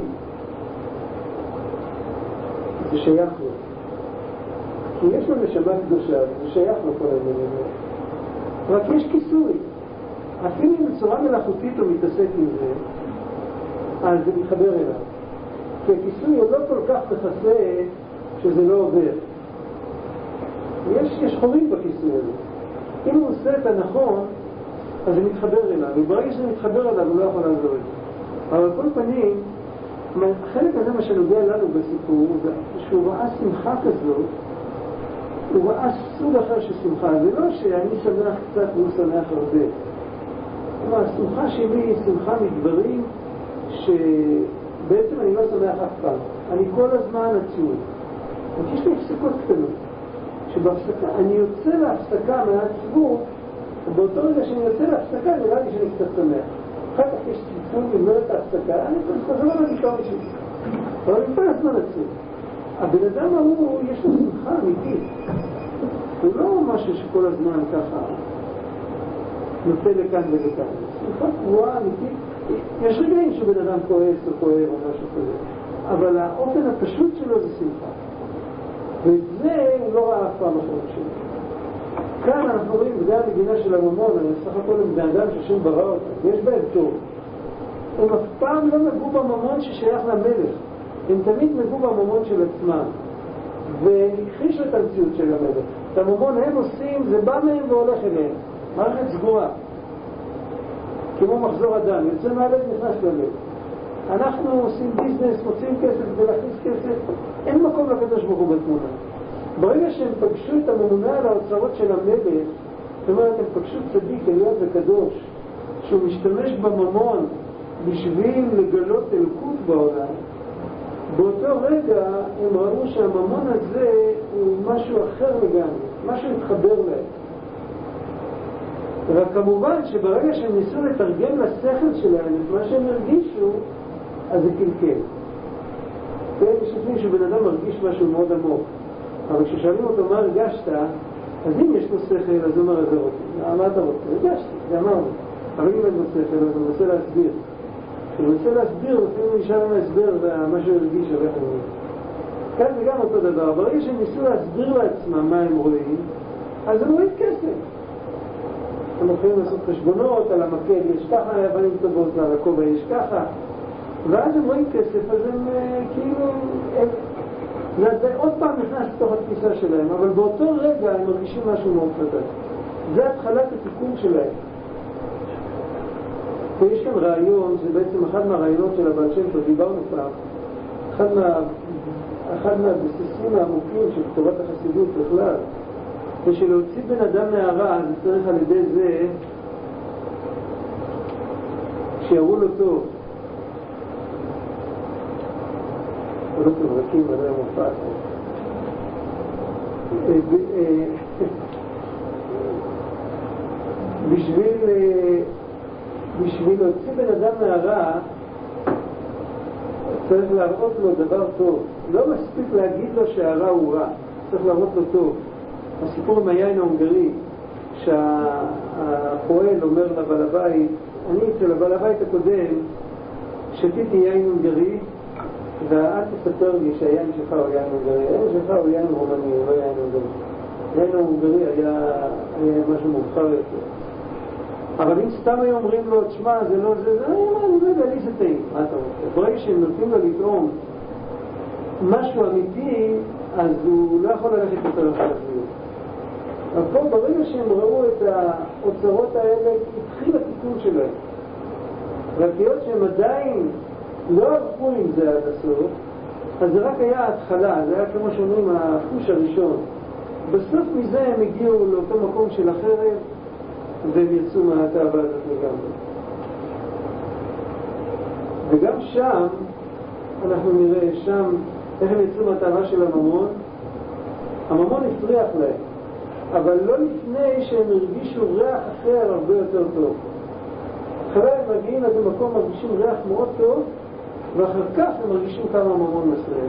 זה שייך לו. כי יש לו נשמה קדושה, זה שייך לו כל העניינים האלה. רק יש כיסוי. אפילו אם בצורה מלאכותית הוא מתעסק עם זה, אז זה מתחבר אליו. כי הכיסוי הוא לא כל כך מכסה שזה לא עובר. יש חורים בכיסוי הזה. אם הוא עושה את הנכון, אז זה מתחבר אליו. וברגע שזה מתחבר אליו, הוא לא יכול לעזור את זה. אבל על כל פנים, החלק הזה מה שנוגע לנו בסיפור, זה שהוא ראה שמחה כזאת, הוא ראה סוג אחר של שמחה. זה לא שאני שמח קצת והוא שמח הרבה. אבל השמחה שלי היא שמחה מדברים שבעצם אני לא שמח אף פעם. אני כל הזמן עצוב. רק יש לי הפסקות קטנות. שבהפסקה, אני יוצא להפסקה מהעצבות, ובאותו רגע שאני יוצא להפסקה נראה לי שאני קצת שמח. אחר כך יש צלצול לבנות את ההפסקה, אני חוזר על הדיכאון שלי. אבל אני כל הזמן עצוב. הבן אדם ההוא, יש לו שמחה אמיתית. הוא לא משהו שכל הזמן ככה נוטה לכאן ולכאן. שמחה קבועה אמיתית. יש רגעים שבן אדם כועס או כואב או משהו כזה. אבל האופן הפשוט שלו זה שמחה. ואת זה הוא לא ראה אף פעם אחרת שלו. כאן אנחנו רואים בגלל המדינה של הממון, אני סך הכל עם בני אדם ששם ברא אותם, יש בהם טוב. הם אף פעם לא נגעו בממון ששייך למלך. הם תמיד נגעו בממון של עצמם. והכחישו את המציאות של המלך. את הממון הם עושים, זה בא מהם והולך אליהם. מערכת סגורה. כמו מחזור אדם, יוצא מהלב נכנס ללב. אנחנו עושים ביזנס, מוצאים כסף כדי להכניס כסף, אין מקום לקדוש ברוך הוא בתמונה. ברגע שהם פגשו את הממונה על האוצרות של המלך, זאת אומרת, הם פגשו צדיק, עליון וקדוש, שהוא משתמש בממון בשביל לגלות אלוקות בעולם, באותו רגע הם ראו שהממון הזה הוא משהו אחר לגמרי, משהו התחבר להם. רק כמובן שברגע שהם ניסו לתרגם לשכל שלהם את מה שהם הרגישו, אז זה קלקל. יש לפני שבן אדם מרגיש משהו מאוד עמוק, אבל כששואלים אותו מה הרגשת, אז אם יש לו שכל, אז הוא אומר, אז מה אתה רוצה? הרגשתי, זה אמרנו. אבל אם אין לו שכל, אז הוא מנסה להסביר. כשהוא מנסה להסביר, לפעמים הוא נשאר להסביר ומה שהוא הרגיש הולך לזה. כאן זה גם אותו דבר. ברגע שהם ניסו להסביר לעצמם מה הם רואים, אז הם רואים כסף. הם יכולים לעשות חשבונות, על המקל יש ככה, יבנים טובות, על הכובע יש ככה. ואז הם רואים כסף, אז הם כאילו... זה עוד פעם נכנס לתוך התפיסה שלהם, אבל באותו רגע הם מרגישים משהו מאוד חזק. זה התחלת התיקון שלהם. ויש כאן רעיון, זה בעצם אחד מהרעיונות של הבעל שם טוב, דיברנו פעם, אחד מהבסיסים העמוקים של כתובת החסידות בכלל, זה שלהוציא בן אדם מהרע, זה צריך על ידי זה שיראו לו טוב. לא תברקים ולא מופעת. בשביל להוציא בן אדם מהרע צריך להראות לו דבר טוב. לא מספיק להגיד לו שהרע הוא רע, צריך להראות לו טוב. הסיפור עם היין ההונגרי, שהפועל אומר לבעל הבית, אני אצל הבעל הבית הקודם שתיתי יין הונגרי, ואל תספר לי שהיין שלך הוא יין הונגרי. היין שלך הוא יין רומני, לא יין הונגרי. יין ההונגרי היה משהו מובחר יותר. אבל אם סתם היו אומרים לו, תשמע, זה לא זה, אני לא יודע, לי זה טעים. מה אתה רוצה? ברגע שהם נותנים לו לטעום משהו אמיתי, אז הוא לא יכול ללכת יותר לחלקיות. אבל פה ברגע שהם ראו את האוצרות האלה, התחיל התיקון שלהם. רק להיות שהם עדיין לא הלכו עם זה עד הסוף, אז זה רק היה ההתחלה, זה היה כמו שאומרים החוש הראשון. בסוף מזה הם הגיעו לאותו מקום של החרב, והם יצאו מהתאווה הזאת לגמרי. וגם שם, אנחנו נראה שם איך הם יצאו מהתאווה של הממון. הממון הפריח להם, אבל לא לפני שהם הרגישו ריח אחר הרבה יותר טוב. אחרי הם מגיעים לאיזה מקום, מרגישים ריח מאוד טוב, ואחר כך הם מרגישים כמה הממון מסריח.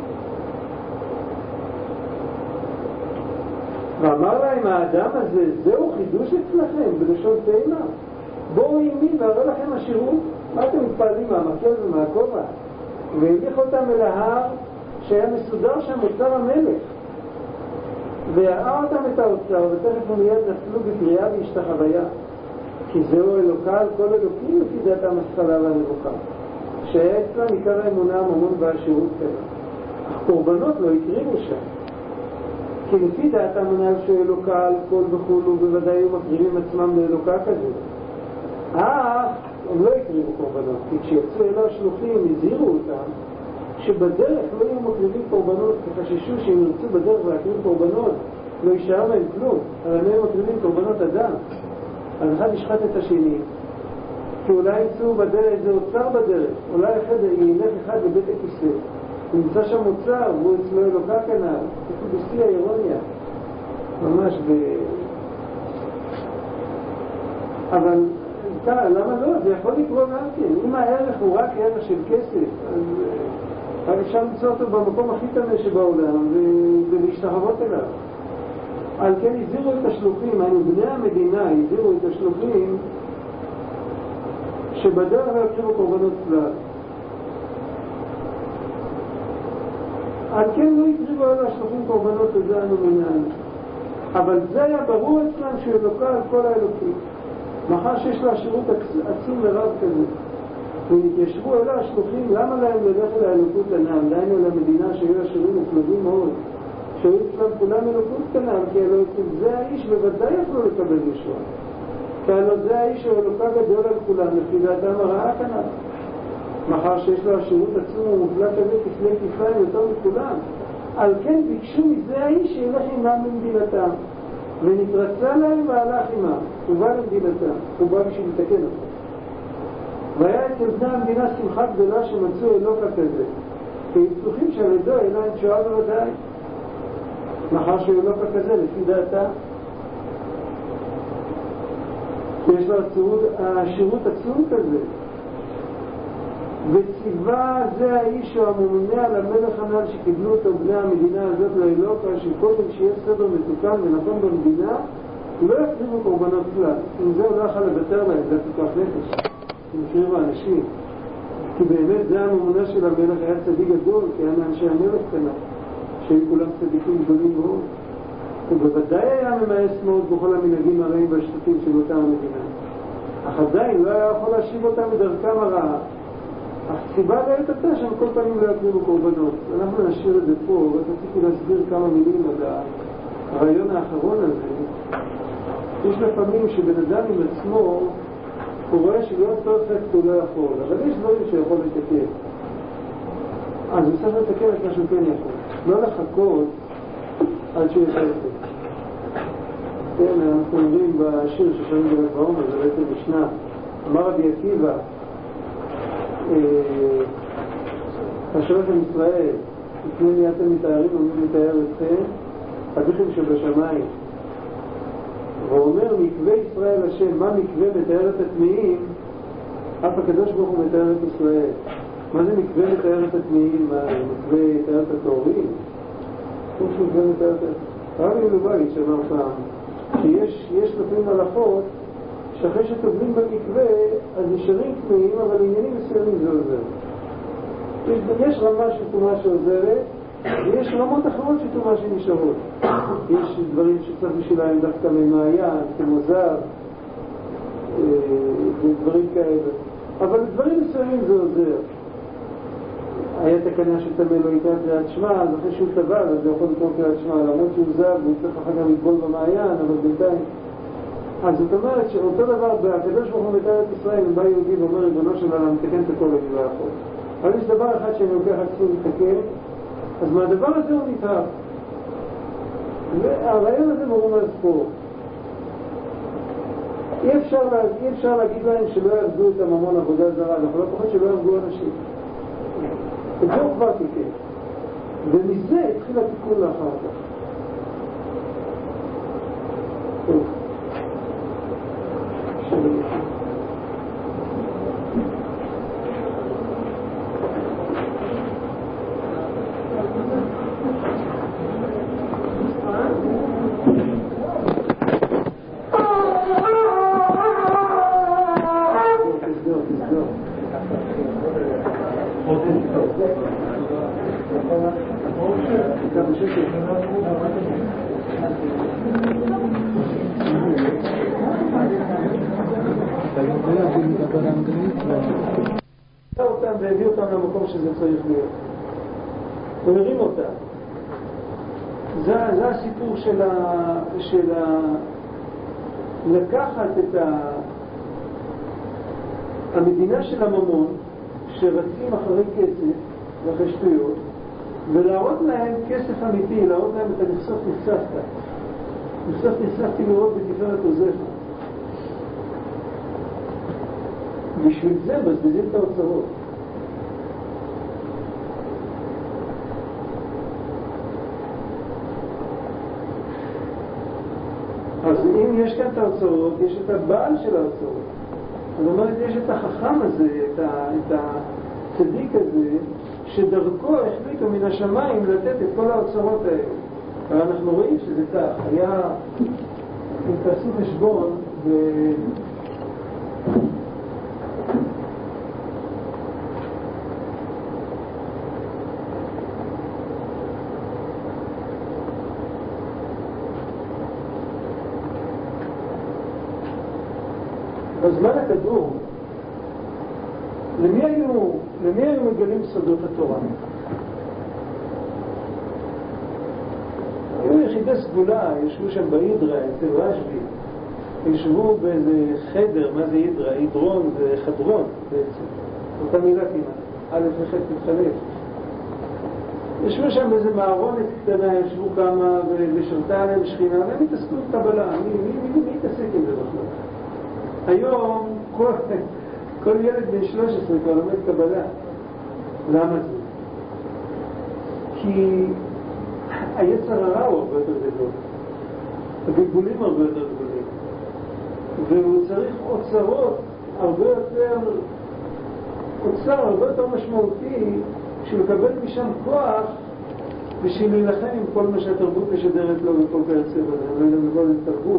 ואמר להם האדם הזה, זהו חידוש אצלכם בלשון תאנה, בואו עימי והראה לכם השירות. מה אתם מתפעלים מהמקל ומהכובע? והליך אותם אל ההר שהיה מסודר שם אוצר המלך, והראה אותם את האוצר, ותכף ומיד נפלו בקריאה והשתחוויה, כי זהו אלוקה על כל אלוקים לפי דעתם השכלה והנבוכה, שהיה אצלם עיקר האמונה הממון והשירות כאלה. אך קורבנות לא הקריבו שם, כי לפי דעתם מנהל שאלוקה על כל וכולו, בוודאי היו מקריבים עצמם לאלוקה כזה. אך הם לא הקריבו קורבנות, כי כשיצאו אלו השלוחים הזהירו אותם שבדרך לא יהיו מקריבים קורבנות, כי חששו שאם ירצו בדרך להקריב קורבנות לא יישאר להם כלום, אבל הם היו מקריבים קורבנות אדם, אז אחד ישחט את השני, כי אולי יצאו בדרך איזה אוצר בדרך, אולי ילך אחד לבית הכיסא, נמצא שם אוצר והוא אצלו אלוקה כנער, זה בשיא האירוניה, ממש אבל למה לא? זה יכול לקרוא גם כן. אם הערך הוא רק ערך של כסף, אז אפשר למצוא אותו במקום הכי טמא שבעולם ולהשתחוות אליו. על כן הזהירו את השלוחים, בני המדינה הזהירו את השלוחים שבדרך לא יקריבו קורבנות כלל. על כן לא הקריבו על השלוחים קורבנות, וזה אנו מנהל. אבל זה היה ברור אצלם שהוא אלוקה על כל האלוקים. מאחר שיש לה שירות עצום ורב כזה, ונתיישבו אלה השלוחים, למה להם ללכת לאלוקות הנעם? דיינו למדינה שהיו השירים מפלגים מאוד, שהיו אצלם כולם אלוקות הנעם, כי אלו אצל זה האיש בוודאי יכלו לקבל ישועה. כאן זה האיש האלוקה גדול על כולם, לפי דעתם הרעה כנף. מאחר שיש לו השירות עצום ומופלא כזה כסלי כפיים יותר מכולם. על כן ביקשו מזה האיש שילך עמם במדינתם. ונתרצה להם והלך עמם. הוא בא למדינתם. הוא בא בשביל לתקן אותו. והיה אצל בני המדינה שמחה גדולה שמצאו אלוקה כזה. כי הם פתוחים שעל ידו אין להם תשועה בוודאי. מאחר שהוא אלוקה כזה לפי דעתם. יש לו השירות עצום כזה. וציווה זה האיש הממונה על המלך הנ"ל שקיבלו אותו בני המדינה הזאת לאלוקה, שקודם שיהיה סדר מתוקן ונכון במדינה לא יקריבו קורבנות כלל. אם זה לא יכול לוותר להם, זה פיקוח נפש מקריב האנשים, כי באמת זה הממונה של המלך. היה צדיק גדול, כי היה מאנשי המלך כנראה שהיו כולם צדיקים גדולים מאוד, ובוודאי היה ממאס מאוד בכל המנהגים הרעים והשתתים של אותה המדינה, אך עדיין לא היה יכול להשיב אותם בדרכם הרעה. הסיבה בעת אותה שהם כל פעמים לא יקריבו קורבנות. אנחנו נשאיר את זה פה, רק רציתי להסביר כמה מילים על הרעיון האחרון הזה. יש לפעמים שבן אדם עם עצמו הוא רואה שלהיות פרפקט הוא לא יכול, אבל יש דברים שיכול לתקן, אז הוא צריך לתקן את מה שהוא כן יכול, לא לחכות עד שהוא יהיה פרפקט. כן, אנחנו אומרים בשיר ששרים בל"ג בעומר, זה בעצם משנה. אמר רבי עקיבא, אשריכם ישראל, לפני מי אתם מתארים ומי מתאר אתכם, אביכם שבשמיים. והוא אומר, מקווה ישראל השם. מה מקווה? מתאר את הטמאים. אף הקדוש ברוך הוא מתאר את ישראל. מה זה מקווה מתאר את הטמאים? מקווה מתאר את הטהורים? כמו שמקווה מתאר את... הרבי מלובביץ' שאמר פעם שיש לפעמים הלכות שאחרי שטובלים במקווה אז נשארים טמאים, אבל עניינים מסוימים זה עוזר. יש רמה של טומאה שעוזרת, ויש רמות אחרות של טומאה שנשארות. יש דברים שצריך בשבילם דווקא ממעיין, כמו זר, ודברים כאלה. אבל דברים מסוימים זה עוזר. היה תקנה שטמא לא יקרא קריאת שמע, אז אחרי שהוא טבל, אז זה יכול לקרוא קריאת שמע, למרות שהוא זר, והוא צריך אחר כך לטבול במעיין, אבל בינתיים. אז זאת אומרת שאותו דבר, הקדוש ברוך הוא מתאר את ישראל, אם בא יהודי ואומר ריבונו של עולם, תקן את הכל, אני לא יכול. אבל יש דבר אחד שאני לוקח עצמי לתקן, אז מהדבר הזה הוא נתאר. והרעיון הזה מרומז פה. אי אפשר להגיד להם שלא יעבדו את הממון עבודה זרה, אנחנו לא פחות שלא יעבדו אנשים. את זה הוא כבר תיקן. ומזה התחיל התיקון לאחר כך. טוב. והביא אותם למקום שזה צריך להיות. הוא הרים אותם. זה הסיפור של לקחת את המדינה של הממון שרצים אחרי כסף ואחרי שטויות, ולהראות להם כסף אמיתי, להראות להם את הנחשוף נחשפת. נחשוף נחשפתי לראות בתפארת עוזך. בשביל זה מבזבזים את האוצרות. אז אם יש כאן את האוצרות, יש את הבעל של האוצרות. זאת אומרת, יש את החכם הזה, את הצדיק הזה, שדרכו החליטו מן השמיים לתת את כל האוצרות האלה. אנחנו רואים שזה כך. היה, אם תעשו חשבון, בזמן הקדום, למי היו מגלים סודות התורה? היו יחידי סגולה, ישבו שם בהידרה, אצל רשב"י, ישבו באיזה חדר, מה זה הידרה? הידרון זה חדרון בעצם, אותה מילה כמעט, א' וח' מתחלף. ישבו שם באיזה מערונת קטנה, ישבו כמה ושרתה עליהם שכינה, והם התעסקו עם קבלה. מי התעסק עם זה בכלל? היום כל ילד בן 13 כבר לומד קבלה. למה זה? כי היצר הרע הוא הרבה יותר גדול, הגלגולים הרבה יותר גדולים, והוא צריך אוצרות הרבה יותר, אוצר הרבה יותר משמעותי בשביל לקבל משם כוח בשביל להילחם עם כל מה שהתרבות משדרת לו וכל כיוצא בזה, אני לא יודע בכל זה תרבות.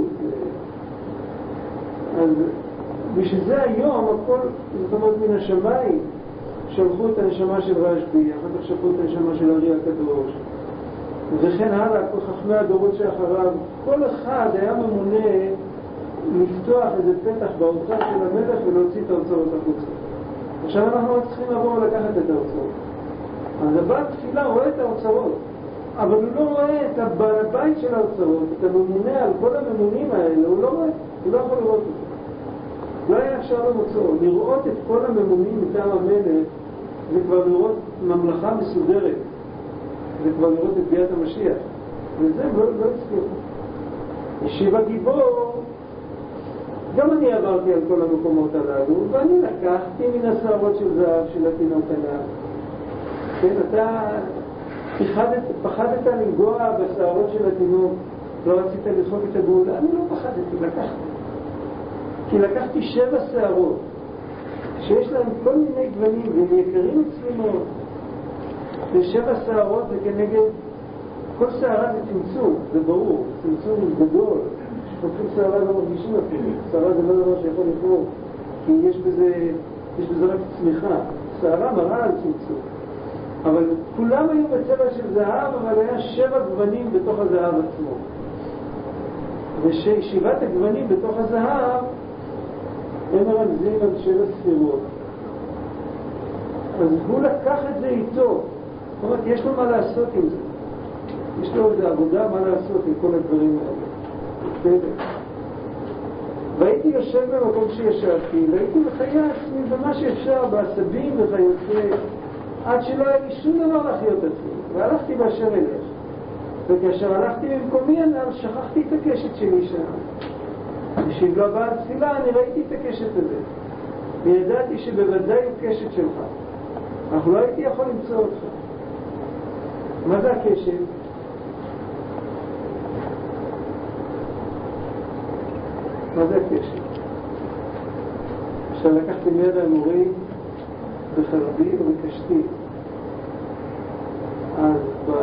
אז בשביל זה היום הכל, זאת אומרת, מן השמיים שלחו את הנשמה של רשב"י, אחר כך שלחו את הנשמה של ארי הקדוש, וכן הלאה, כל חכמי הדורות שאחריו, כל אחד היה ממונה לפתוח איזה פתח באוצר של המלך ולהוציא את האוצרות החוצה. עכשיו אנחנו רק צריכים לבוא ולקחת את האוצרות. אז הבעל תפילה רואה את האוצרות, אבל הוא לא רואה את הבעל הבית של האוצרות, את הממונה על כל הממונים האלה, הוא לא רואה, הוא לא יכול לראות את זה. לא היה אפשר לראות את כל הממונים מטעם המלך, זה כבר לראות ממלכה מסודרת, זה כבר לראות את ביאת המשיח, וזה לא הצליח. ישיב הגיבור, גם אני עברתי על כל המקומות הללו, ואני לקחתי מן השערות של זהב של התינוק עליו. כן, אתה פחדת לנגוע בשערות של התינוק, לא רצית לדחוק את הגאולה, אני לא פחדתי, לקחתי. כי לקחתי 7 שערות, שיש להם כל מיני גוונים, והם יקרים אצלי מאוד. ו7 שערות זה כנגד, כל שערה זה צמצום, זה ברור, צמצום גדול. שחופים שערה לא מרגישים אפילו, שערה זה לא דבר שיכול לקרוא, כי יש בזה רק צמיחה. שערה מראה על צמצום. אבל כולם היו בצבע של זהב, אבל היה 7 גוונים בתוך הזהב עצמו. ו7 הגוונים בתוך הזהב, הם מרמזים על 7 ספירות. אז הוא לקח את זה איתו. זאת אומרת, יש לו מה לעשות עם זה. יש לו איזו עבודה מה לעשות עם כל הדברים האלה. בסדר. והייתי יושב במקום שישבתי, והייתי מחיה עצמי במה שאפשר, בעשבים וכיוצא, עד שלא היה לי שום דבר לחיות עצמי. והלכתי באשר אלך. וכאשר הלכתי במקומי עליו, שכחתי את הקשת שלי שם. בשביל לא באה תפילה, אני ראיתי את הקשת הזה. וידעתי שבוודאי הוא קשת שלך. אך לא הייתי יכול למצוא אותך. מה זה הקשת? מה זה הקשת? עכשיו לקחתי מיד האמורי בחרבי ובקשתי. אז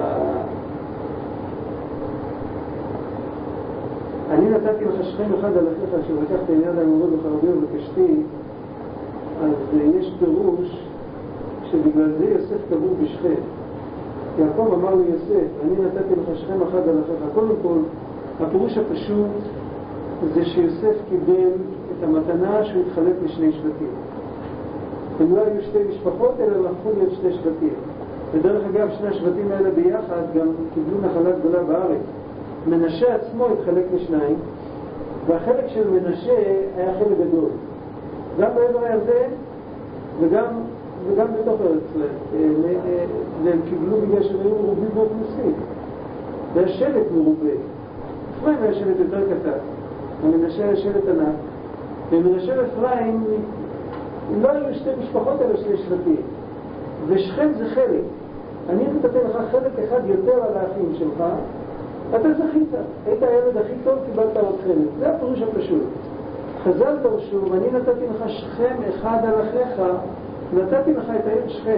אני נתתי לך שכם אחד על אחיך שלקחתי מיד האמורי בחרבי ובקשתי, אז יש פירוש שבגלל זה יוסף קבור בשכם. יעקב אמר לי יוסף, אני נתתי לך שכם אחד על אחיך. קודם כל, הפירוש הפשוט זה שיוסף קיבל את המתנה שהוא התחלק לשני שבטים. הם לא היו 2 משפחות, אלא הם הפכו להיות 2 שבטים. ודרך אגב, 2 השבטים האלה ביחד גם קיבלו נחלה גדולה בארץ. מנשה עצמו התחלק ל2, והחלק של מנשה היה חלק גדול. גם בעבר הירדן וגם בתוך ארץ ישראל. והם קיבלו בגלל שהם היו מרובים באוכלוסין. והיה שלט מרובה. אפרים היה שלט יותר קטן. המנשה היה שלט ענק. ומנשה ואפרים לא היו 2 משפחות אלא 2 שבטים. ושכם זה חלק. אני נתתי לך חלק אחד יותר על האחים שלך, אתה זכית. היית הילד הכי טוב, קיבלת עוד חלק. זה הפירוש הפשוט. חז"ל דרשו, ואני נתתי לך שכם אחד על אחיך, נתתי לך את העיר שכם.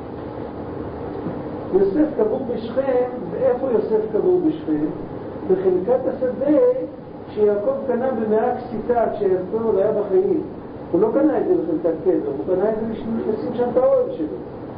יוסף קבור בשכם, ואיפה יוסף קבור בשכם? בחלקת השדה שיעקב קנה במאה קסיטה כשיעקב עוד היה בחיים. הוא לא קנה את זה בחלקת קבר, הוא קנה את זה בשביל לשים שם את האוהל שלו.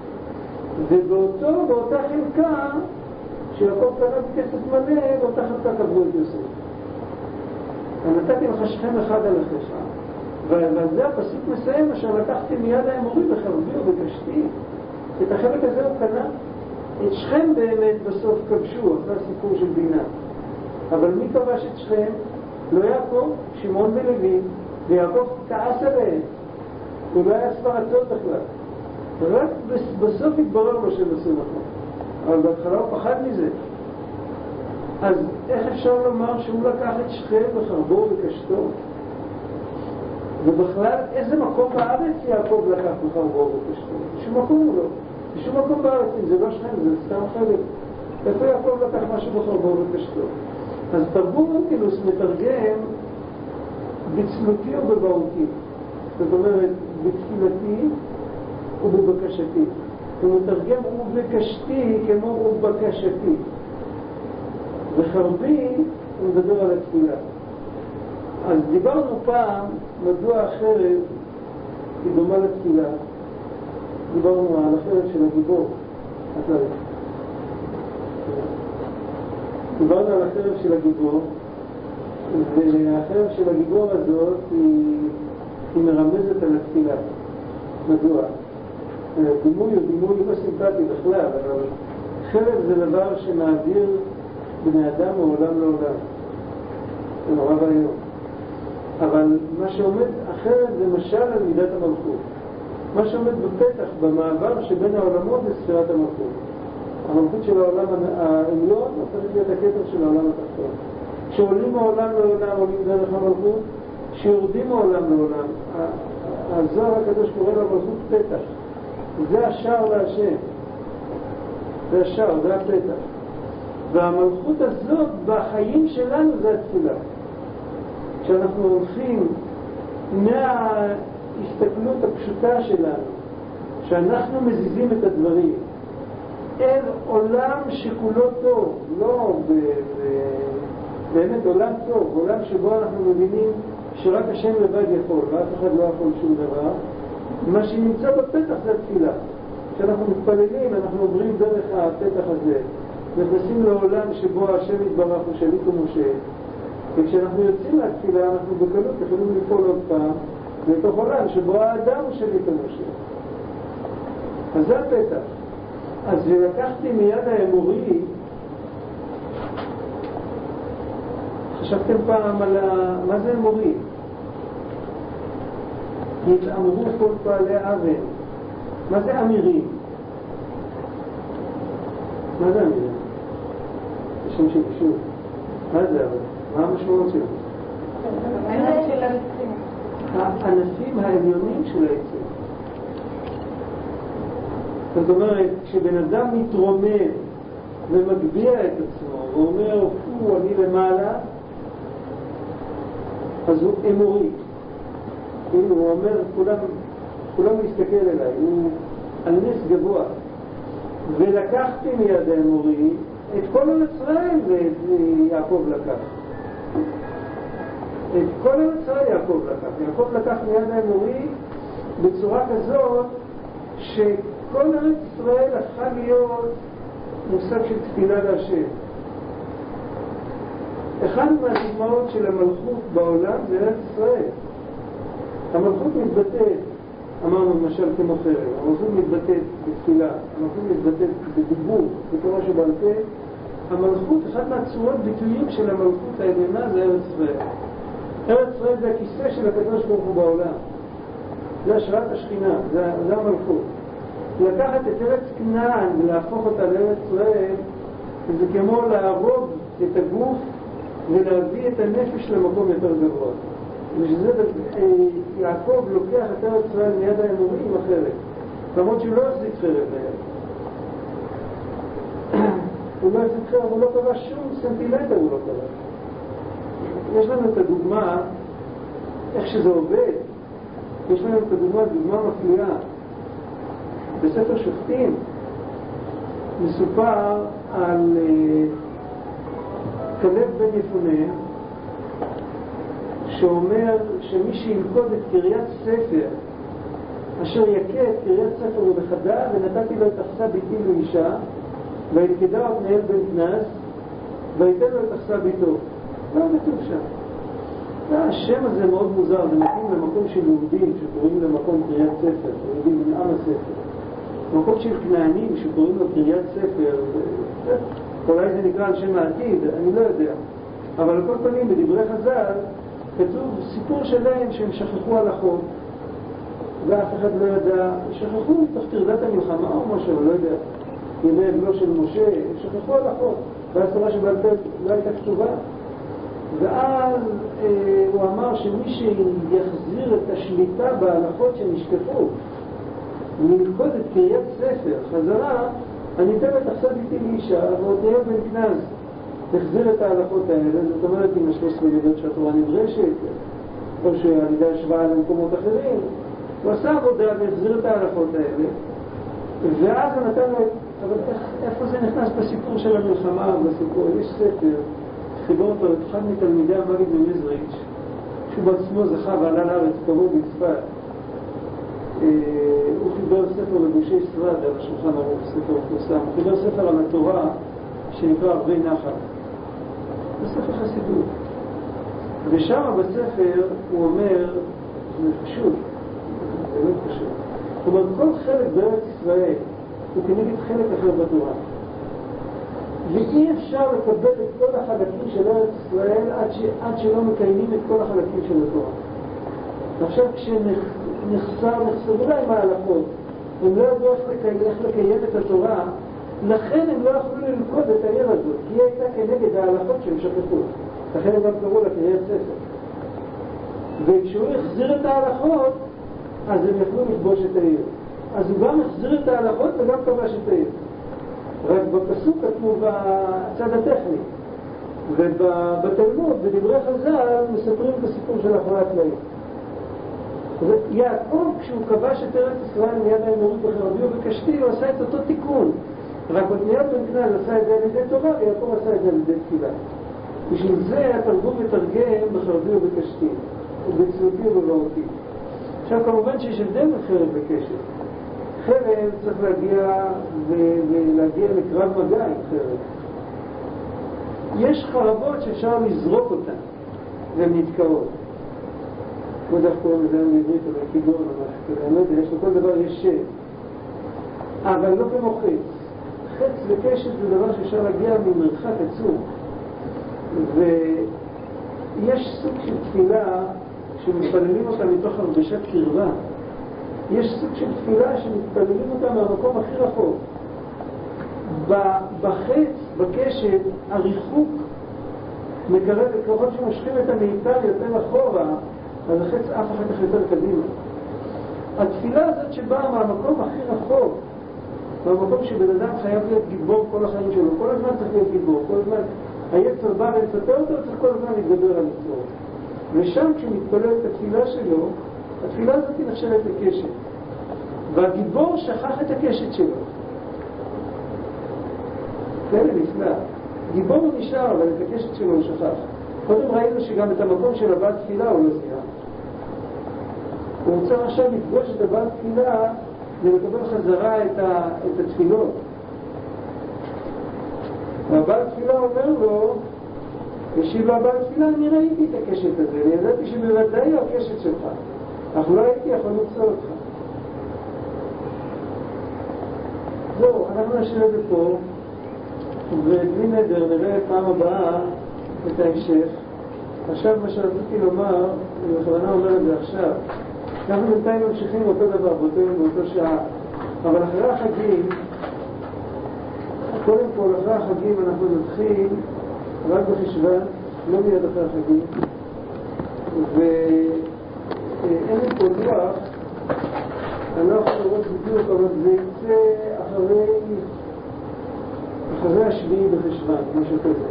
ובאותה חלקה שיעקב קנה בכסף מלא, באותה חלקה קברו את יוסף. נתתי לך שכם אחד על אחיך. ועל זה הפסוק מסיים, אשר לקחתי מיד האמורי בחרבי ובקשתי. את החלק הזה הוא קנה. את שכם באמת בסוף כבשו, אחרי הסיפור של בינה. אבל מי כבש את שכם? לא יעקב, שמעון ולוי, ויעקב כעס עליהם. הוא לא היה ספרצות בכלל. רק בסוף התברר לו שהם עשו נכון. אבל בהתחלה הוא פחד מזה. אז איך אפשר לומר שהוא לקח את שכם וחרבו וקשתו? ובכלל, איזה מקום בארץ יעקב לקח בחרבו וקשתו? בשום מקום הוא לא. בשום מקום בארץ, אם זה לא שכם, זה סתם חלק. איפה יעקב לקח משהו בחרבו וקשתו? אז טרבורקילוס מתרגם בצלותי או בבהותי. זאת אומרת, בתפילתי ובבקשתי. הוא מתרגם ובקשתי כמו ובקשתי. וחרבי הוא מדבר על התפילה. אז דיברנו פעם מדוע החרב היא דומה לתפילה. דיברנו על החרב של הגיבור. דיברנו על החרב של הגיבור, והחרב של הגיבור הזאת היא מרמזת על התפילה. מדוע? דימוי הוא דימוי לא סימפטי בכלל, אבל חרב זה דבר שמעביר בני אדם מעולם לעולם. זה נורא והיום. אבל מה שעומד החרב זה משל על מידת המלכות. מה שעומד בפתח, במעבר שבין העולמות זה ספירת המלכות. המלכות של העולם העליון הופך להיות הכתר של העולם התחתון. כשעולים מעולם לעולם עולים דרך המלכות, כשיורדים מעולם לעולם, הזוהר הקדוש קורא למלכות פתח. זה השער להשם. זה השער, זה הפתח. והמלכות הזאת בחיים שלנו זה התפילה. כשאנחנו הולכים מההסתכלות הפשוטה שלנו, שאנחנו מזיזים את הדברים אל עולם שכולו טוב, לא באמת עולם טוב, עולם שבו אנחנו מבינים שרק השם לבד יכול ואף אחד לא יכול שום דבר. מה שנמצא בפתח זה התפילה. כשאנחנו מתפללים אנחנו עוברים דרך הפתח הזה, נכנסים לעולם שבו השם יתברך הוא שליט ומשה, וכשאנחנו יוצאים מהתפילה אנחנו בקלות יכולים לפעול עוד פעם לתוך עולם שבו האדם הוא שליט ומשה. אז זה הפתח. אז לקחתי מיד האמורי, חשבתם פעם על מה זה אמורי? התאמרו כל פעלי אבן. מה זה אמירים? מה זה אמירים? בשם של קישור. מה זה אבל? מה המשמעות שלו? הענפים העליונים של העצים. זאת אומרת, כשבן אדם מתרומם ומגביע את עצמו ואומר, אני למעלה, אז הוא אמורי. כאילו הוא אומר, כולם להסתכל אליי, הוא על נס גבוה. ולקחתי מיד האמורי את כל המצרים ויעקב לקח. את כל המצרים יעקב לקח. יעקב לקח מיד האמורי בצורה כזאת שכל ארץ ישראל הפכה להיות מושג של תפילה להשם. אחד מהדוגמאות של המלכות בעולם זה ארץ ישראל. המלכות מתבטאת, אמרנו למשל כמו חרב, המלכות מתבטאת בתפילה, המלכות מתבטאת בדיבור, בתורה שבעל פה. המלכות, אחד מהצורות ביטויים של המלכות העליונה זה ארץ ישראל. ארץ ישראל זה הכיסא של הקדוש ברוך הוא בעולם. זה השראת השכינה, זה המלכות. לקחת את ארץ כנען ולהפוך אותה לארץ ישראל, זה כמו להרוג את הגוף ולהביא את הנפש למקום יותר גבוה. ושזה יעקב לוקח את ארץ ישראל מיד האמורי עם החרב, למרות שהוא לא החזיק חרב ליד. הוא לא החזיק חרב, הוא לא קבע שום סנטימטר, הוא לא קבע. יש לנו את הדוגמה איך שזה עובד. יש לנו את הדוגמה מפליאה. בספר שופטים מסופר על כלב בן יפונה שאומר שמי שילכוד את קריית ספר אשר יקה את קריית ספר ובחדה ונתתי לו את תחסה ביתי לאישה וילכדה ותנהל בן כנס ויתן לו את תחסה ביתו. לא כתוב שם. השם הזה מאוד מוזר, זה מתאים למקום של יהודים שקוראים למקום קריית ספר, יהודים מן עם הספר. מקום של כנענים שקוראים לו קריית ספר, אולי זה נקרא על שם העתיד, אני לא יודע. אבל על כל פנים בדברי חז"ל כתוב סיפור שלהם שהם שכחו הלכות ואף אחד לא ידע, שכחו תוך טרדת המלחמה או משהו, לא יודע, ימי עגלו של משה, שכחו הלכות ואז תורה שבעל פה לא הייתה כתובה, ואז הוא אמר שמי שיחזיר את השליטה בהלכות שנשכחו ללכוד את קריאת ספר חזרה, אני אתן את עכשיו איתי לאישה ועודיה בן כנז תחזיר את ההלכות האלה, זאת אומרת עם ה-13 מידות שהתורה נדרשת או שעל ידי השוואה למקומות אחרים, הוא עשה עבודה והחזיר את ההלכות האלה, ואז הוא נתן לו, אבל איפה זה נכנס בסיפור של המלחמה? בסיפור יש ספר חיבר אותו אחד מתלמידי המגיד ממזריץ' שהוא בעצמו זכה ועלה לארץ קרוב בצפת. הוא חיבר ספר לגושי שרד על השולחן ערוך, ספר מפורסם. הוא חיבר ספר על התורה שנקרא ערבי נחל, זה ספר חסידות, ושם בספר הוא אומר, זה פשוט, באמת פשוט, הוא אומר כל חלק בארץ ישראל הוא כנגד חלק אחר בתורה, ואי אפשר לקבל את כל החלקים של ארץ ישראל עד שלא מקיימים את כל החלקים של התורה. עכשיו כשנחסרו להם ההלכות, הם לא ידעו איך לקיים את התורה, לכן הם לא יכלו ללכוד את העיר הזאת, כי היא הייתה כנגד ההלכות שהם שכחו. לכן הם גם קראו לה קריאת ספר. וכשהוא החזיר את ההלכות, אז הם יכלו לכבוש את העיר. אז הוא גם החזיר את ההלכות וגם כבש את העיר. רק בפסוק כתוב בצד הטכני, ובתלמוד, בדברי חז"ל, מספרים את הסיפור של אחרי הקלעים. יעקב, כשהוא כבש את ארץ ישראל מיד האמורי בחרבי ובקשתי, הוא עשה את אותו תיקון. רק עתניאל בן כנז עשה את זה על ידי תורה, ויעקב עשה את זה על ידי תפילה. בשביל זה התרגום מתרגם בחרבי ובקשתי, ובצלותי ובבעותי. עכשיו כמובן שיש הבדל בחרב וקשת. חרב צריך להגיע לקרב מגע עם חרב. יש חרבות שאפשר לזרוק אותן, והן נתקעות. כמו דווקא זה בעברית, אבל כידון, אבל יש לכל דבר יש שם. אבל לא כמו חץ. חץ וקשת זה דבר שאפשר להגיע ממרחק עצום. ויש סוג של תפילה שמתפללים אותה מתוך הרגשת קרבה. יש סוג של תפילה שמתפללים אותה מהמקום הכי רחוק. בחץ, בקשת, הריחוק מקרב, ככל שמושכים את המיתר יותר אחורה, אז החץ אף אחר כך יותר קדימה. התפילה הזאת שבאה מהמקום הכי רחוק, מהמקום שבן אדם חייב להיות גיבור כל החיים שלו, כל הזמן צריך להיות גיבור, כל הזמן היצר בא ולספר אותו, צריך כל הזמן להתגבר על יצרו. ושם כשמתפלל את התפילה שלו, התפילה הזאת נחשבת לקשת, והגיבור שכח את הקשת שלו. זה נפלא. גיבור הוא נשאר, אבל את הקשת שלו הוא שכח. קודם ראינו שגם את המקום של הבעל תפילה הוא לא זיהה. הוא רוצה עכשיו לפגוש את הבעל תפילה ולקבל חזרה את התפילות. והבעל תפילה אומר לו, ישיב לו הבעל תפילה, אני ראיתי את הקשת הזה, אני ידעתי שבוודאי הוא הקשת שלך, אך לא הייתי יכול למצוא אותך. זהו, אנחנו נשאיר את זה פה, ובלי נדר נראה פעם הבאה את ההמשך. עכשיו מה שרציתי לומר, אני בכוונה אומר את זה עכשיו, אנחנו בינתיים ממשיכים אותו דבר, באותו שעה, אבל אחרי החגים, קודם כל אחרי החגים אנחנו נתחיל רק בחשבן, לא מיד אחרי החגים, ואין לי פה לוח, אני לא יכול לראות בדיוק, אבל זה יצא אחרי השביעי בחשבן, משהו כזה.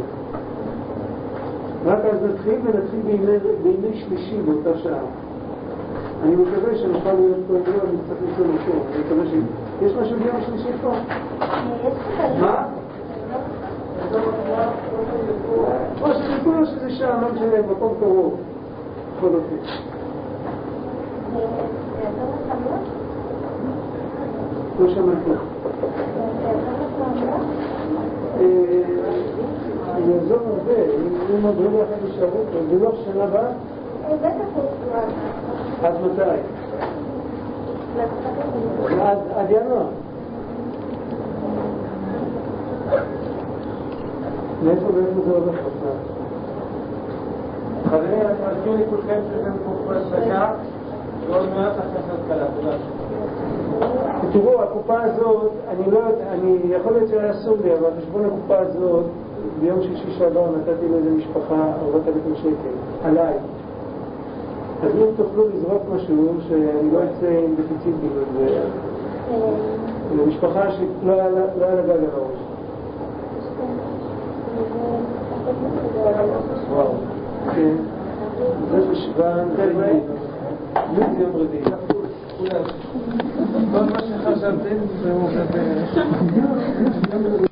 רק אז נתחיל בימי שלישי באותה שעה. אני מקווה שנוכל להיות פה עם יום, נצטרך לשאול אותו. אני מקווה יש משהו ביום שלישי פה? מה? או שתקולו שזה שעה, לא משנה, מקום קרוב. בכל אופן. לא שמעתי. אני אעזור הרבה, אם עוברים לכם בשערות, זה לא שנה הבאה? עד מתי? עד ינואר. מאיפה זה הולך אותה? חברים, אני מזכיר לכולכם שאתם קופת דקה, ועוד מעט הכנסת קלה. תודה. תראו, הקופה הזאת, אני יכול להיות שהיה אסור לי, אבל חשבון הקופה הזאת, ביום שישי שעבר נתתי לאיזה משפחה 4,000 שקל, עליי. אז אם תוכלו לזרוק משהו, שאני לא אצא עם דפיציט בגלל זה, למשפחה שלא היה לה גג על הראש. וואו, כן. זה בשבן, רביעי. יום רביעי. כל מה שחשבתם זה